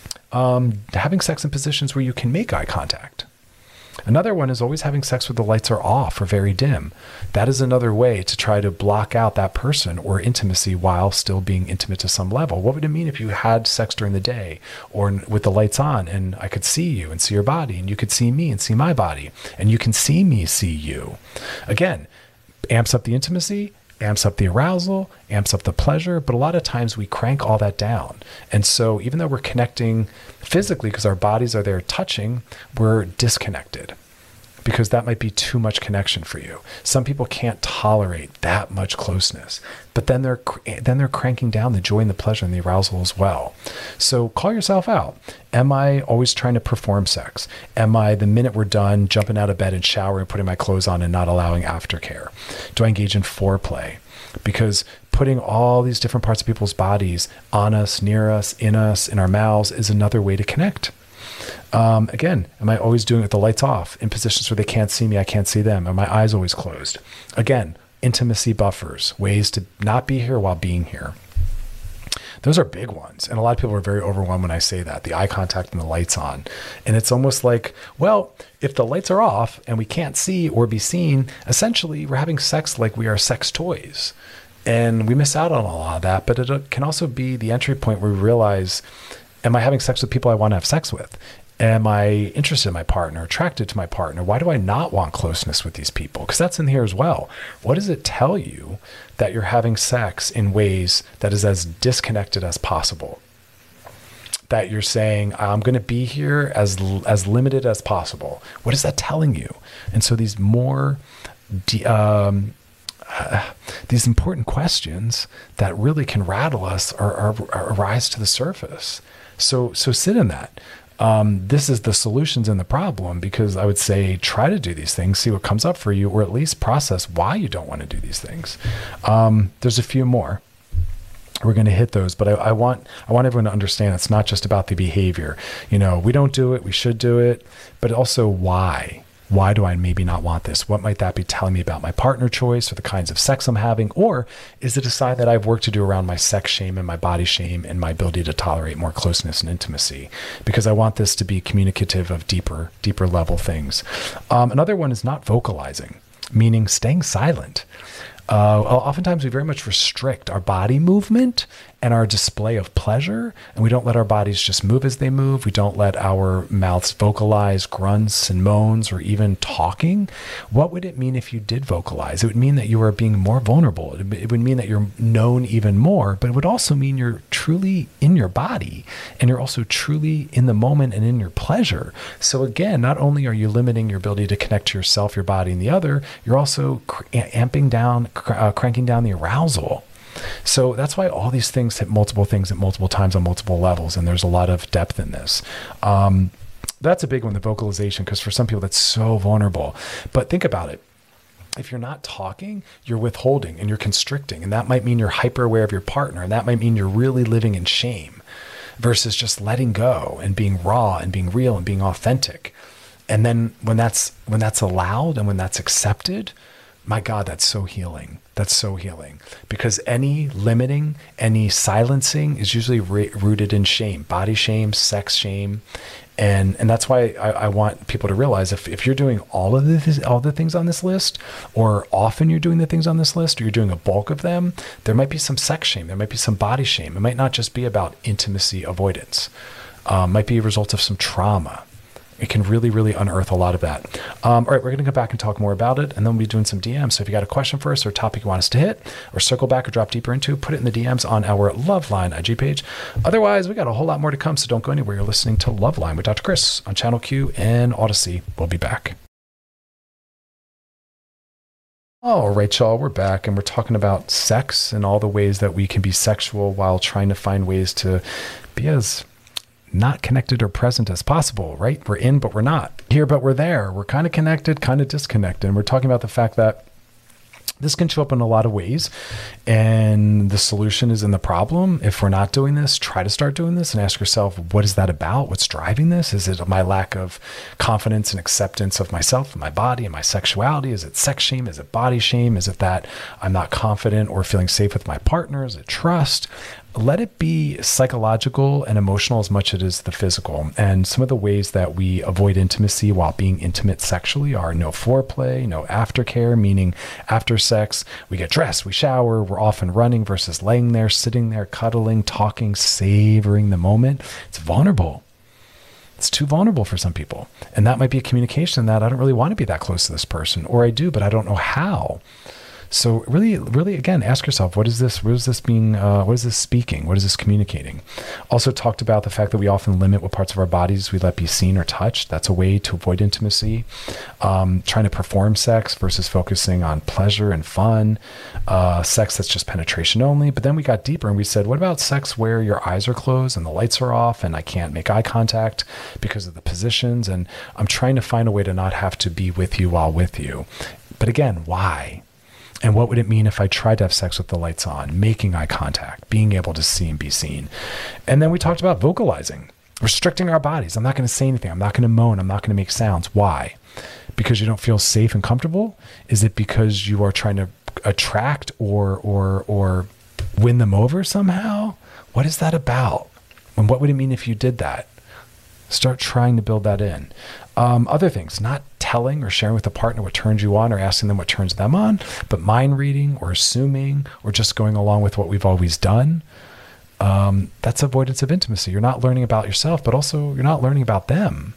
having sex in positions where you can make eye contact. Another one is always having sex where the lights are off or very dim. That is another way to try to block out that person or intimacy while still being intimate to some level. What would it mean if you had sex during the day or with the lights on and I could see you and see your body and you could see me and see my body and you can see me see you? Again, amps up the intimacy, amps up the arousal, amps up the pleasure, but a lot of times we crank all that down. And so even though we're connecting physically because our bodies are there touching, we're disconnected because that might be too much connection for you. Some people can't tolerate that much closeness, but then they're cranking down the joy and the pleasure and the arousal as well. So call yourself out. Am I always trying to perform sex? Am I, the minute we're done, jumping out of bed and showering, putting my clothes on and not allowing aftercare? Do I engage in foreplay? Because putting all these different parts of people's bodies on us, near us, in our mouths is another way to connect. Again, am I always doing it with the lights off in positions where they can't see me, I can't see them? Are my eyes always closed? Again, intimacy buffers, ways to not be here while being here. Those are big ones. And a lot of people are very overwhelmed when I say that, the eye contact and the lights on. And it's almost like, well, if the lights are off and we can't see or be seen, essentially we're having sex like we are sex toys. And we miss out on a lot of that, but it can also be the entry point where we realize, am I having sex with people I want to have sex with? Am I interested in my partner, attracted to my partner? Why do I not want closeness with these people? Because that's in here as well. What does it tell you that you're having sex in ways that is as disconnected as possible? That you're saying, I'm going to be here as limited as possible. What is that telling you? And so these these important questions that really can rattle us or rise to the surface. So sit in that. This is the solutions in the problem, because I would say try to do these things, see what comes up for you, or at least process why you don't want to do these things. There's a few more. We're going to hit those, but I want everyone to understand it's not just about the behavior. We don't do it, we should do it, but also why. Why do I maybe not want this? What might that be telling me about my partner choice or the kinds of sex I'm having? Or is it a sign that I have work to do around my sex shame and my body shame and my ability to tolerate more closeness and intimacy? Because I want this to be communicative of deeper level things. Another one is not vocalizing, meaning staying silent. Oftentimes we very much restrict our body movement and our display of pleasure, and we don't let our bodies just move as they move. We don't let our mouths vocalize grunts and moans or even talking. What would it mean if you did vocalize? It would mean that you are being more vulnerable. It would mean that you're known even more, but it would also mean you're truly in your body, and you're also truly in the moment and in your pleasure. So again, not only are you limiting your ability to connect to yourself, your body, and the other, you're also cranking down the arousal. So that's why all these things hit multiple things at multiple times on multiple levels. And there's a lot of depth in this. That's a big one, the vocalization, because for some people that's so vulnerable. But think about it. If you're not talking, you're withholding and you're constricting. And that might mean you're hyper aware of your partner. And that might mean you're really living in shame versus just letting go and being raw and being real and being authentic. And then when that's allowed and when that's accepted, my God, that's so healing. That's so healing, because any limiting, any silencing is usually rooted in shame, body shame, sex shame. And that's why I want people to realize if you're doing all the things on this list, or often you're doing the things on this list, or you're doing a bulk of them, there might be some sex shame. There might be some body shame. It might not just be about intimacy avoidance. Might be a result of some trauma. It can really, really unearth a lot of that. All right, we're going to go back and talk more about it, and then we'll be doing some DMs. So if you got a question for us or a topic you want us to hit or circle back or drop deeper into, put it in the DMs on our Loveline IG page. Otherwise, we got a whole lot more to come, so don't go anywhere. You're listening to Loveline with Dr. Chris on Channel Q and Odyssey. We'll be back. All right, y'all, we're back, and we're talking about sex and all the ways that we can be sexual while trying to find ways to be as not connected or present as possible, right? We're in, but we're not. Here, but we're there. We're kind of connected, kind of disconnected. And we're talking about the fact that this can show up in a lot of ways, and the solution is in the problem. If we're not doing this, try to start doing this and ask yourself, what is that about? What's driving this? Is it my lack of confidence and acceptance of myself and my body and my sexuality? Is it sex shame? Is it body shame? Is it that I'm not confident or feeling safe with my partner? Is it trust? Let it be psychological and emotional as much as it is the physical. And some of the ways that we avoid intimacy while being intimate sexually are no foreplay, no aftercare, meaning after sex, we get dressed, we shower, we're often running versus laying there, sitting there, cuddling, talking, savoring the moment. It's vulnerable. It's too vulnerable for some people. And that might be a communication that I don't really want to be that close to this person, or I do, but I don't know how. So really, really, again, ask yourself, what is this speaking? What is this communicating? Also talked about the fact that we often limit what parts of our bodies we let be seen or touched. That's a way to avoid intimacy. Trying to perform sex versus focusing on pleasure and fun. Sex that's just penetration only. But then we got deeper and we said, what about sex where your eyes are closed and the lights are off and I can't make eye contact because of the positions? And I'm trying to find a way to not have to be with you while with you. But again, why? And what would it mean if I tried to have sex with the lights on, making eye contact, being able to see and be seen? And then we talked about vocalizing, restricting our bodies. I'm not going to say anything. I'm not going to moan. I'm not going to make sounds. Why? Because you don't feel safe and comfortable? Is it because you are trying to attract or win them over somehow? What is that about? And what would it mean if you did that? Start trying to build that in. Other things, not telling or sharing with a partner what turns you on or asking them what turns them on, but mind reading or assuming or just going along with what we've always done. That's avoidance of intimacy. You're not learning about yourself, but also you're not learning about them.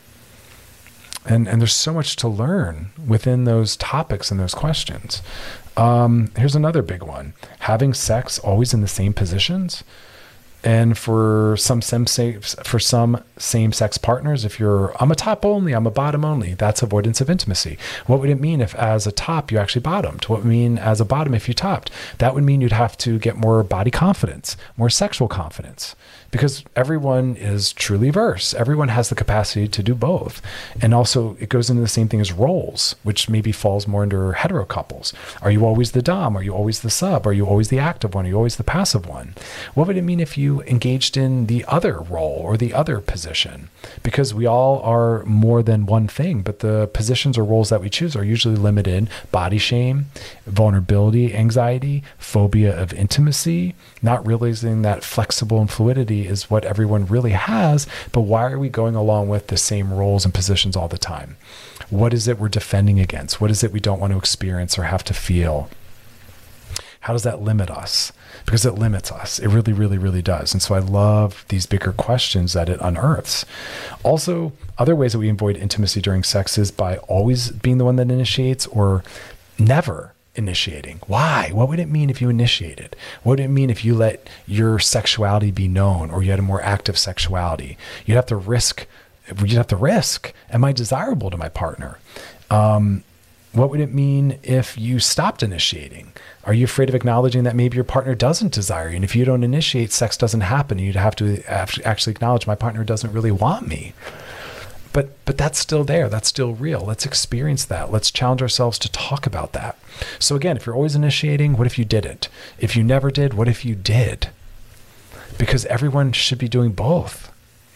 And there's so much to learn within those topics and those questions. Here's another big one. Having sex always in the same positions. And for some same-sex partners, if I'm a top only, I'm a bottom only, that's avoidance of intimacy. What would it mean if as a top you actually bottomed? What would it mean as a bottom if you topped? That would mean you'd have to get more body confidence, more sexual confidence, because everyone is truly verse. Everyone has the capacity to do both. And also it goes into the same thing as roles, which maybe falls more under hetero couples. Are you always the dom? Are you always the sub? Are you always the active one? Are you always the passive one? What would it mean if you you engaged in the other role or the other position? Because we all are more than one thing, but the positions or roles that we choose are usually limited. Body shame, vulnerability, anxiety, phobia of intimacy, not realizing that flexible and fluidity is what everyone really has, but why are we going along with the same roles and positions all the time? What is it we're defending against? What is it we don't want to experience or have to feel? How does that limit us? Because it limits us. It really, really, really does. And so I love these bigger questions that it unearths. Also, other ways that we avoid intimacy during sex is by always being the one that initiates or never initiating. Why? What would it mean if you initiated? What would it mean if you let your sexuality be known or you had a more active sexuality? You'd have to risk, am I desirable to my partner? What would it mean if you stopped initiating? Are you afraid of acknowledging that maybe your partner doesn't desire you? And if you don't initiate, sex doesn't happen. You'd have to actually acknowledge my partner doesn't really want me. But that's still there. That's still real. Let's experience that. Let's challenge ourselves to talk about that. So again, if you're always initiating, what if you didn't? If you never did, what if you did? Because everyone should be doing both.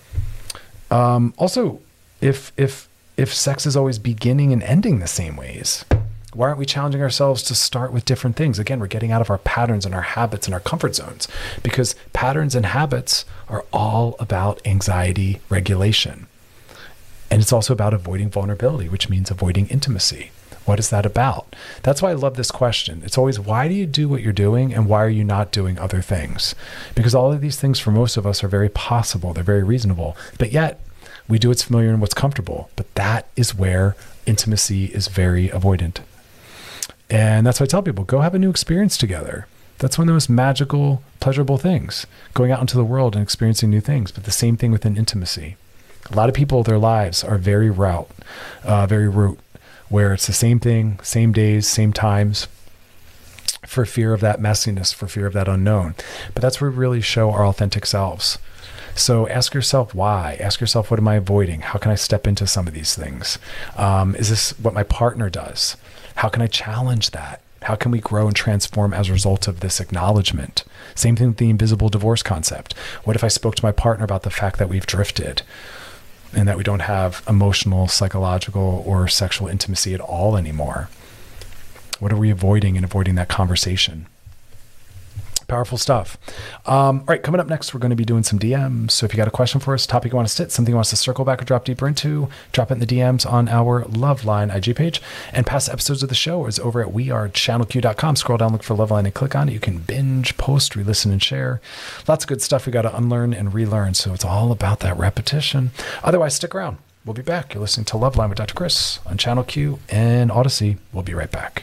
Also, if sex is always beginning and ending the same ways, why aren't we challenging ourselves to start with different things? Again, we're getting out of our patterns and our habits and our comfort zones, because patterns and habits are all about anxiety regulation. And it's also about avoiding vulnerability, which means avoiding intimacy. What is that about? That's why I love this question. It's always, why do you do what you're doing and why are you not doing other things? Because all of these things for most of us are very possible. They're very reasonable, but yet we do what's familiar and what's comfortable. But that is where intimacy is very avoidant. And that's why I tell people, go have a new experience together. That's one of the most magical, pleasurable things, going out into the world and experiencing new things. But the same thing within intimacy. A lot of people, their lives are very rote, where it's the same thing, same days, same times, for fear of that messiness, for fear of that unknown. But that's where we really show our authentic selves. So ask yourself why. Ask yourself, what am I avoiding? How can I step into some of these things? Is this what my partner does? How can I challenge that? How can we grow and transform as a result of this acknowledgement? Same thing with the invisible divorce concept. What if I spoke to my partner about the fact that we've drifted and that we don't have emotional, psychological, or sexual intimacy at all anymore? What are we avoiding in avoiding that conversation? Powerful stuff. All right, coming up next, we're going to be doing some DMs. So if you got a question for us, topic you want to sit, something you want us to circle back or drop deeper into, drop it in the DMs on our Loveline IG page. And past episodes of the show is over at wearechannelq.com. Scroll down, look for Loveline, and click on it. You can binge, post, re-listen, and share. Lots of good stuff we got to unlearn and relearn. So it's all about that repetition. Otherwise, stick around. We'll be back. You're listening to Loveline with Dr. Chris on Channel Q and Odyssey. We'll be right back.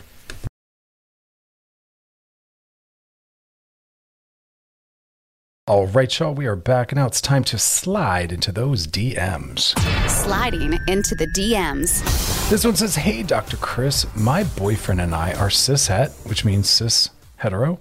All right, y'all, we are back. Now it's time to slide into those DMs. Sliding into the DMs. This one says, hey, Dr. Chris, my boyfriend and I are cishet, which means cis hetero,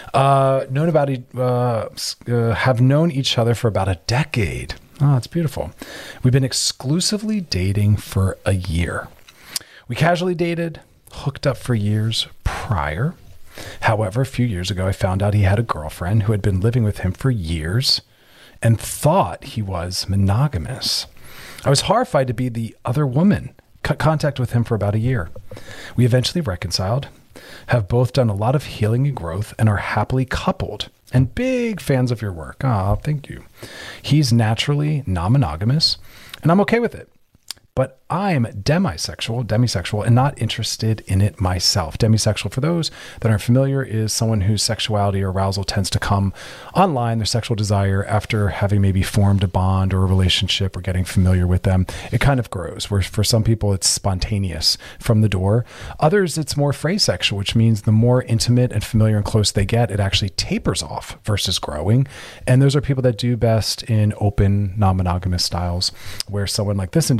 have known each other for about a decade. Oh, that's beautiful. We've been exclusively dating for a year. We casually dated, hooked up for years prior. However, a few years ago, I found out he had a girlfriend who had been living with him for years and thought he was monogamous. I was horrified to be the other woman, cut contact with him for about a year. We eventually reconciled, have both done a lot of healing and growth, and are happily coupled and big fans of your work. Ah, thank you. He's naturally non-monogamous, and I'm okay with it. But I'm demisexual, and not interested in it myself. Demisexual, for those that aren't familiar, is someone whose sexuality or arousal tends to come online, their sexual desire, after having maybe formed a bond or a relationship or getting familiar with them. It kind of grows, where for some people it's spontaneous from the door. Others, it's more phrasexual, which means the more intimate and familiar and close they get, it actually tapers off versus growing. And those are people that do best in open, non-monogamous styles, where someone like this individual who's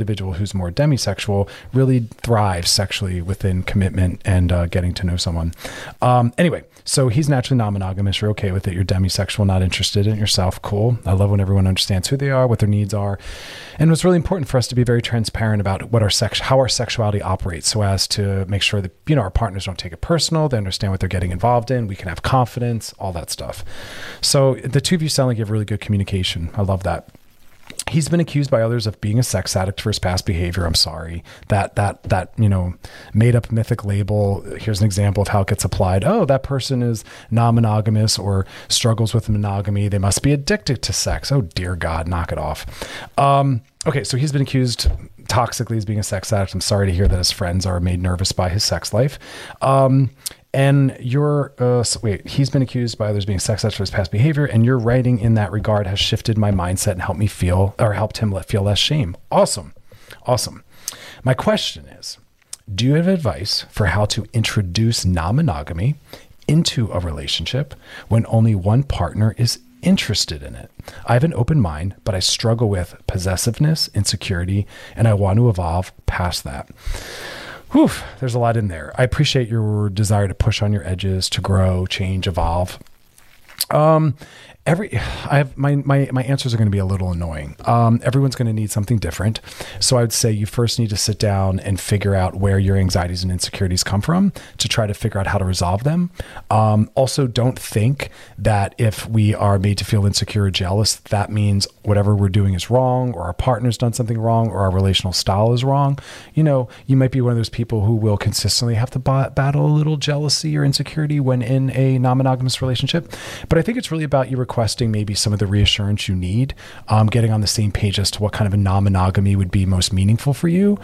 who's more demisexual really thrives sexually within commitment and getting to know someone. Anyway, so he's naturally non-monogamous. You're okay with it. You're demisexual, not interested in yourself. Cool. I love when everyone understands who they are, what their needs are. And it's really important for us to be very transparent about what how our sexuality operates, so as to make sure that, our partners don't take it personal. They understand what they're getting involved in. We can have confidence, all that stuff. So the two of you sound like you have really good communication. I love that. He's been accused by others of being a sex addict for his past behavior. I'm sorry. That made up mythic label. Here's an example of how it gets applied. Oh, that person is non-monogamous or struggles with monogamy. They must be addicted to sex. Oh, dear God, knock it off. Okay, so he's been accused toxically as being a sex addict. I'm sorry to hear that his friends are made nervous by his sex life. And he's been accused by others of being sex addict for his past behavior, and your writing in that regard has shifted my mindset and helped him feel less shame. Awesome. My question is, do you have advice for how to introduce non-monogamy into a relationship when only one partner is interested in it? I have an open mind, but I struggle with possessiveness, insecurity, and I want to evolve past that. Whew, there's a lot in there. I appreciate your desire to push on your edges, to grow, change, evolve. My answers are going to be a little annoying. Everyone's going to need something different. So I would say you first need to sit down and figure out where your anxieties and insecurities come from to try to figure out how to resolve them. Also, don't think that if we are made to feel insecure or jealous, that means whatever we're doing is wrong, or our partner's done something wrong, or our relational style is wrong. You might be one of those people who will consistently have to battle a little jealousy or insecurity when in a non-monogamous relationship. But I think it's really about you requesting maybe some of the reassurance you need, getting on the same page as to what kind of a non-monogamy would be most meaningful for you,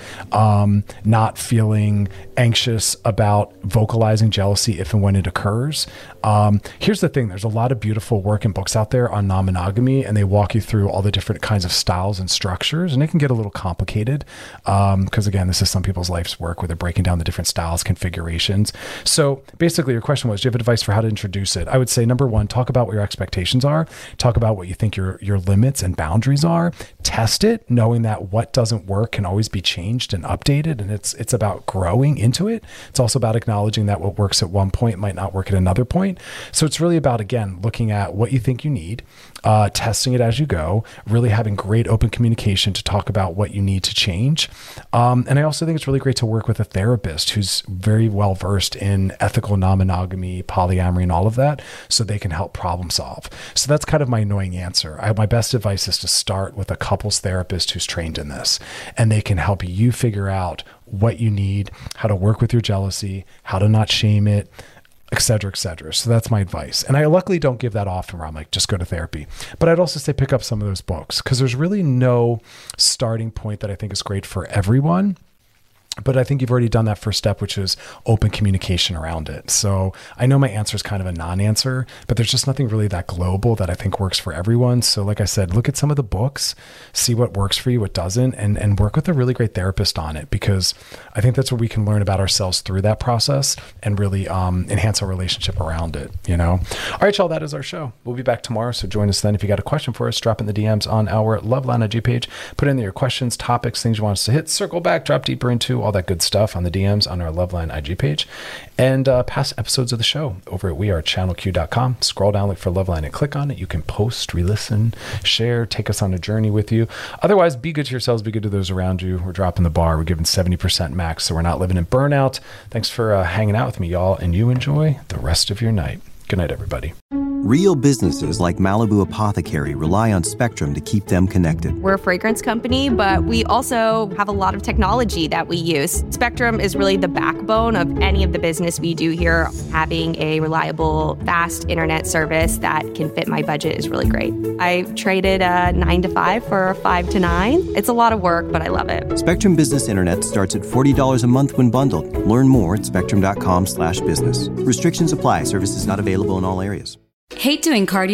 not feeling anxious about vocalizing jealousy if and when it occurs. Here's the thing. There's a lot of beautiful work and books out there on non-monogamy, and they walk you through all the different kinds of styles and structures, and it can get a little complicated because, again, this is some people's life's work where they're breaking down the different styles, configurations. So basically your question was, do you have advice for how to introduce it? I would say, number one, talk about what your expectations are. Talk about what you think your limits and boundaries are. Test it, knowing that what doesn't work can always be changed and updated, and it's about growing into it. It's also about acknowledging that what works at one point might not work at another point. So it's really about, again, looking at what you think you need, testing it as you go, really having great open communication to talk about what you need to change. And I also think it's really great to work with a therapist who's very well versed in ethical non-monogamy, polyamory, and all of that, so they can help problem solve. So that's kind of my annoying answer. My best advice is to start with a couples therapist who's trained in this, and they can help you figure out what you need, how to work with your jealousy, how to not shame it, et cetera, et cetera. So that's my advice. And I luckily don't give that often where I'm like, just go to therapy. But I'd also say pick up some of those books, because there's really no starting point that I think is great for everyone. But I think you've already done that first step, which is open communication around it. So I know my answer is kind of a non-answer, but there's just nothing really that global that I think works for everyone. So like I said, look at some of the books, see what works for you, what doesn't, and work with a really great therapist on it, because I think that's where we can learn about ourselves through that process and really enhance our relationship around it, All right, y'all, that is our show. We'll be back tomorrow, so join us then. If you got a question for us, drop in the DMs on our Loveline IG page. Put in there your questions, topics, things you want us to hit, circle back, drop deeper into, all that good stuff on the DMs on our Loveline IG page, and past episodes of the show over at wearechannelq.com. Scroll down, look for Loveline, and click on it. You can post, re-listen, share, take us on a journey with you. Otherwise, be good to yourselves, be good to those around you. We're dropping the bar. We're giving 70% max, so we're not living in burnout. Thanks for hanging out with me, y'all, and you enjoy the rest of your night. Good night, everybody. Real businesses like Malibu Apothecary rely on Spectrum to keep them connected. We're a fragrance company, but we also have a lot of technology that we use. Spectrum is really the backbone of any of the business we do here. Having a reliable, fast internet service that can fit my budget is really great. I traded a 9 to 5 for a 5 to 9. It's a lot of work, but I love it. Spectrum Business Internet starts at $40 a month when bundled. Learn more at spectrum.com/business. Restrictions apply. Services not available in all areas. Hate doing cardio?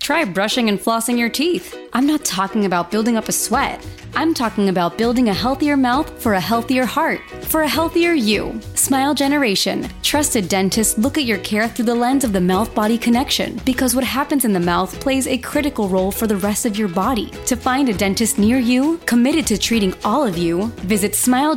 Try brushing and flossing your teeth. I'm not talking about building up a sweat. I'm talking about building a healthier mouth for a healthier heart, for a healthier you. Smile Generation. Trusted dentists look at your care through the lens of the mouth-body connection, because what happens in the mouth plays a critical role for the rest of your body. To find a dentist near you, committed to treating all of you, visit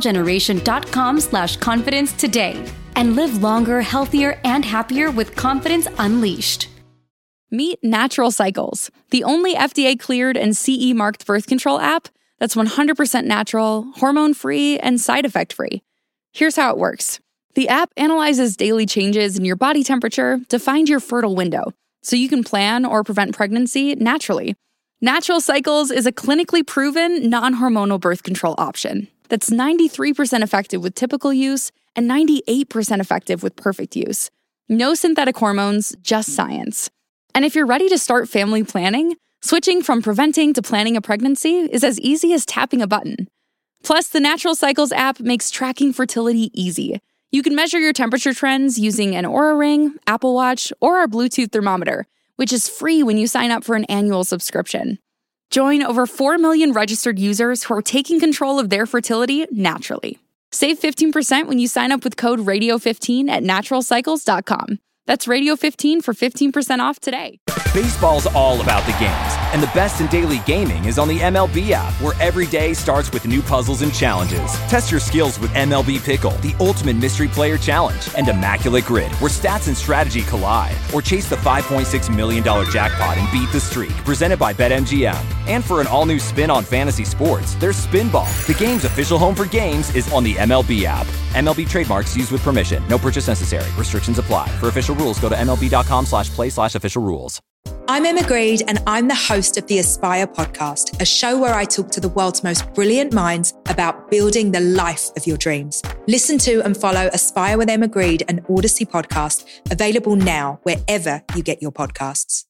smilegeneration.com/confidence today and live longer, healthier, and happier with confidence unleashed. Meet Natural Cycles, the only FDA-cleared and CE-marked birth control app that's 100% natural, hormone-free, and side effect-free. Here's how it works. The app analyzes daily changes in your body temperature to find your fertile window, so you can plan or prevent pregnancy naturally. Natural Cycles is a clinically proven, non-hormonal birth control option that's 93% effective with typical use and 98% effective with perfect use. No synthetic hormones, just science. And if you're ready to start family planning, switching from preventing to planning a pregnancy is as easy as tapping a button. Plus, the Natural Cycles app makes tracking fertility easy. You can measure your temperature trends using an Oura Ring, Apple Watch, or our Bluetooth thermometer, which is free when you sign up for an annual subscription. Join over 4 million registered users who are taking control of their fertility naturally. Save 15% when you sign up with code RADIO15 at naturalcycles.com. That's Radio15 for 15% off today. Baseball's all about the games, and the best in daily gaming is on the MLB app, where every day starts with new puzzles and challenges. Test your skills with MLB Pickle, the ultimate mystery player challenge, and Immaculate Grid, where stats and strategy collide. Or chase the $5.6 million jackpot and beat the streak, presented by BetMGM. And for an all-new spin on fantasy sports, there's Spinball. The game's official home for games is on the MLB app. MLB trademarks used with permission. No purchase necessary. Restrictions apply. For official rules, go to MLB.com/play/official rules. I'm Emma Greed, and I'm the host of the Aspire podcast, a show where I talk to the world's most brilliant minds about building the life of your dreams. Listen to and follow Aspire with Emma Greed, an Odyssey podcast, available now wherever you get your podcasts.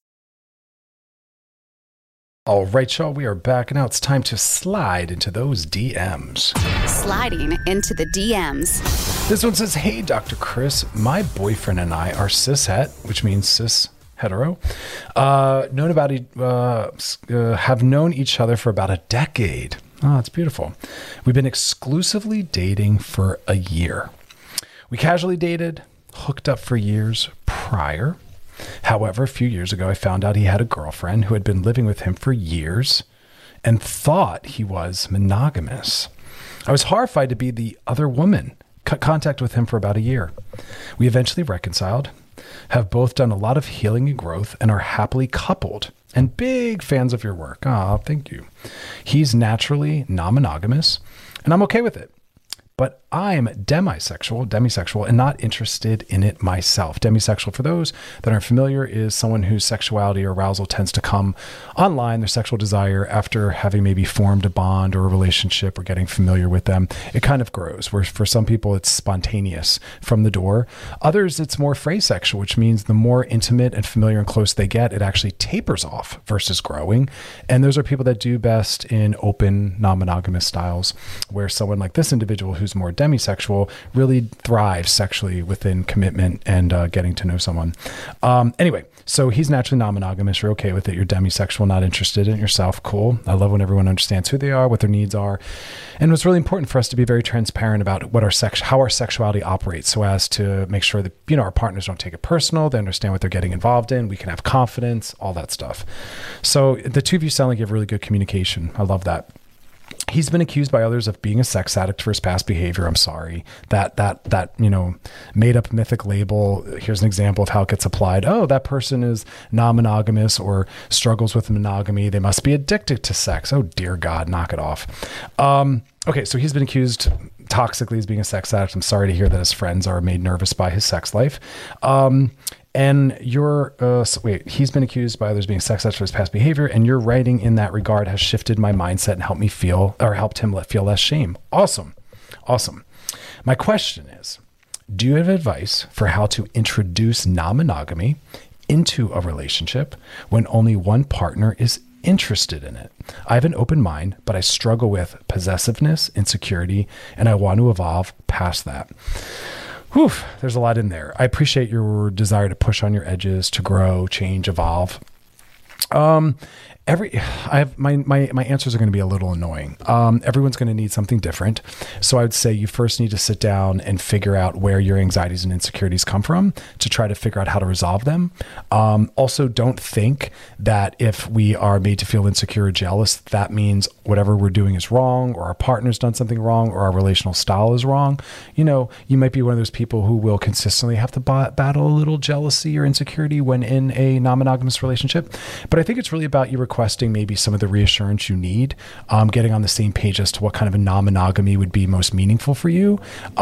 All right, y'all, we are back. Now it's time to slide into those DMs. Sliding into the DMs. This one says, "Hey, Dr. Chris, my boyfriend and I are cishet, which means cis hetero. Have known each other for about a decade. Oh, that's beautiful. We've been exclusively dating for a year. We casually dated, hooked up for years prior. However, a few years ago, I found out he had a girlfriend who had been living with him for years and thought he was monogamous. I was horrified to be the other woman. Cut contact with him for about a year. We eventually reconciled, have both done a lot of healing and growth, and are happily coupled and big fans of your work." Oh, thank you. "He's naturally non-monogamous, and I'm okay with it. But I'm demisexual, and not interested in it myself." Demisexual, for those that aren't familiar, is someone whose sexuality or arousal tends to come online, their sexual desire, after having maybe formed a bond or a relationship or getting familiar with them. It kind of grows, where for some people it's spontaneous from the door. Others, it's more phrasexual, which means the more intimate and familiar and close they get, it actually tapers off versus growing. And those are people that do best in open, non-monogamous styles, where someone like this individual who's more demisexual really thrives sexually within commitment and getting to know someone. Anyway, so he's naturally non-monogamous. You're okay with it. You're demisexual, not interested in it yourself. Cool. I love when everyone understands who they are, what their needs are. And it's really important for us to be very transparent about what how our sexuality operates, so as to make sure that, our partners don't take it personal. They understand what they're getting involved in. We can have confidence, all that stuff. So the two of you sound like you have really good communication. I love that. He's been accused by others of being a sex addict for his past behavior. I'm sorry. That made up mythic label. Here's an example of how it gets applied. Oh, that person is non-monogamous or struggles with monogamy. They must be addicted to sex. Oh, dear God, knock it off. Okay, so he's been accused toxically as being a sex addict. I'm sorry to hear that his friends are made nervous by his sex life. And he's been accused by others of being sex addict for his past behavior, and your writing in that regard has shifted my mindset and helped him feel less shame. Awesome. My question is, do you have advice for how to introduce non-monogamy into a relationship when only one partner is interested in it? I have an open mind, but I struggle with possessiveness, insecurity, and I want to evolve past that. Whew, there's a lot in there. I appreciate your desire to push on your edges, to grow, change, evolve. My answers are going to be a little annoying. Everyone's going to need something different. So I would say you first need to sit down and figure out where your anxieties and insecurities come from to try to figure out how to resolve them. Also, don't think that if we are made to feel insecure or jealous, that means whatever we're doing is wrong, or our partner's done something wrong, or our relational style is wrong. You might be one of those people who will consistently have to battle a little jealousy or insecurity when in a non-monogamous relationship. But I think it's really about you requesting maybe some of the reassurance you need, getting on the same page as to what kind of a non-monogamy would be most meaningful for you,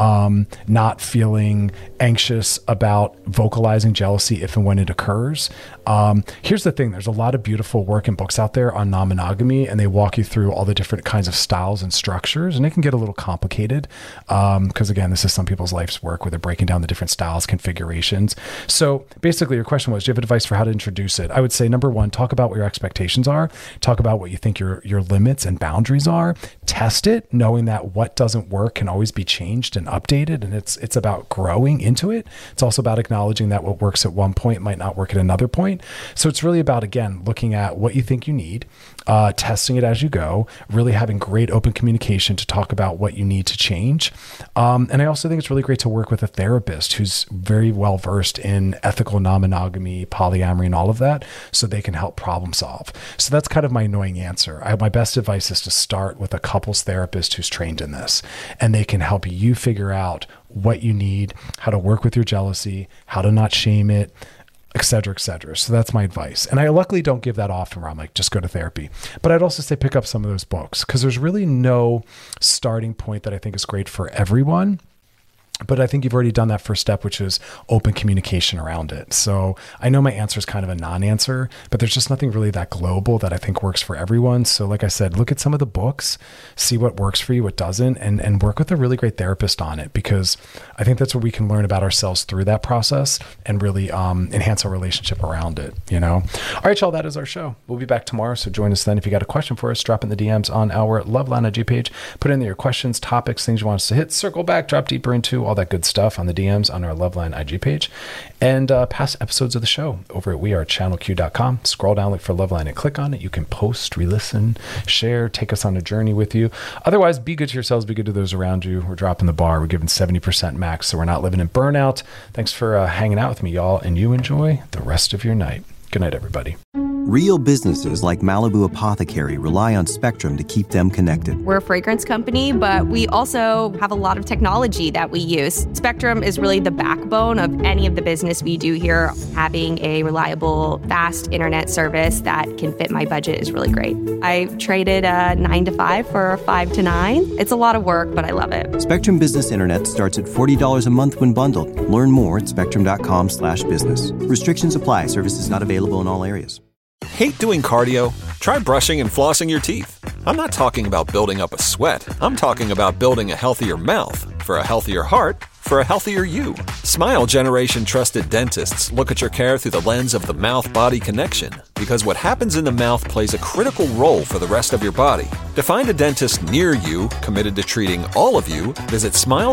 not feeling anxious about vocalizing jealousy if and when it occurs. Here's the thing. There's a lot of beautiful work and books out there on non-monogamy, and they walk you through all the different kinds of styles and structures, and it can get a little complicated because, again, this is some people's life's work where they're breaking down the different styles, configurations. So basically your question was, do you have advice for how to introduce it? I would say, number one, talk about what your expectations are. Talk about what you think your limits and boundaries are. Test it, knowing that what doesn't work can always be changed and updated, and it's about growing into it. It's also about acknowledging that what works at one point might not work at another point. So it's really about, again, looking at what you think you need, testing it as you go, really having great open communication to talk about what you need to change. And I also think it's really great to work with a therapist who's very well versed in ethical non-monogamy, polyamory, and all of that, so they can help problem solve. So that's kind of my annoying answer. My best advice is to start with a couples therapist who's trained in this, and they can help you figure out what you need, how to work with your jealousy, how to not shame it, et cetera, et cetera. So that's my advice. And I luckily don't give that often where I'm like, just go to therapy. But I'd also say pick up some of those books, because there's really no starting point that I think is great for everyone. But I think you've already done that first step, which is open communication around it. So I know my answer is kind of a non-answer, but there's just nothing really that global that I think works for everyone. So like I said, look at some of the books, see what works for you, what doesn't, and work with a really great therapist on it, because I think that's where we can learn about ourselves through that process and really enhance our relationship around it, All right, y'all, that is our show. We'll be back tomorrow, so join us then. If you got a question for us, drop in the DMs on our Loveline IG page. Put in there your questions, topics, things you want us to hit, circle back, drop deeper into, all that good stuff on the DMs on our Loveline IG page, and past episodes of the show over at wearechannelq.com. Scroll down, look for Loveline, and click on it. You can post, re-listen, share, take us on a journey with you. Otherwise, be good to yourselves, be good to those around you. We're dropping the bar. We're giving 70% max, so we're not living in burnout. Thanks for hanging out with me, y'all, and you enjoy the rest of your night. Good night, everybody. Real businesses like Malibu Apothecary rely on Spectrum to keep them connected. We're a fragrance company, but we also have a lot of technology that we use. Spectrum is really the backbone of any of the business we do here. Having a reliable, fast internet service that can fit my budget is really great. I traded a 9 to 5 for a 5 to 9. It's a lot of work, but I love it. Spectrum Business Internet starts at $40 a month when bundled. Learn more at spectrum.com/business. Restrictions apply. Services not available in all areas. Hate doing cardio? Try brushing and flossing your teeth. I'm not talking about building up a sweat. I'm talking about building a healthier mouth. For a healthier heart, for a healthier you. Smile Generation trusted dentists look at your care through the lens of the mouth-body connection, because what happens in the mouth plays a critical role for the rest of your body. To find a dentist near you committed to treating all of you, visit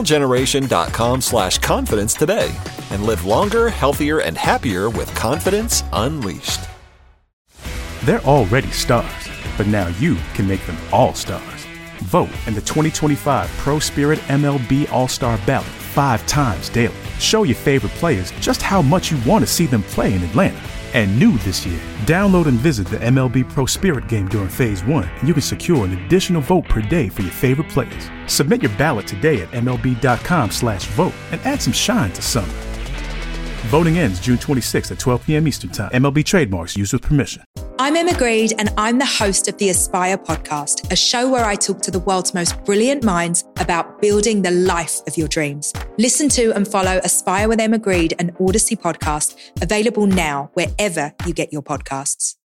smilegeneration.com/confidence today and live longer, healthier, and happier with confidence unleashed. They're already stars, but now you can make them all stars. Vote in the 2025 Pro Spirit MLB All-Star Ballot 5 times daily. Show your favorite players just how much you want to see them play in Atlanta. And new this year, download and visit the MLB Pro Spirit game during Phase 1, and you can secure an additional vote per day for your favorite players. Submit your ballot today at MLB.com/vote and add some shine to summer. Voting ends June 26th at 12 p.m. Eastern Time. MLB trademarks used with permission. I'm Emma Greed, and I'm the host of the Aspire podcast, a show where I talk to the world's most brilliant minds about building the life of your dreams. Listen to and follow Aspire with Emma Greed, an Odyssey podcast, available now wherever you get your podcasts.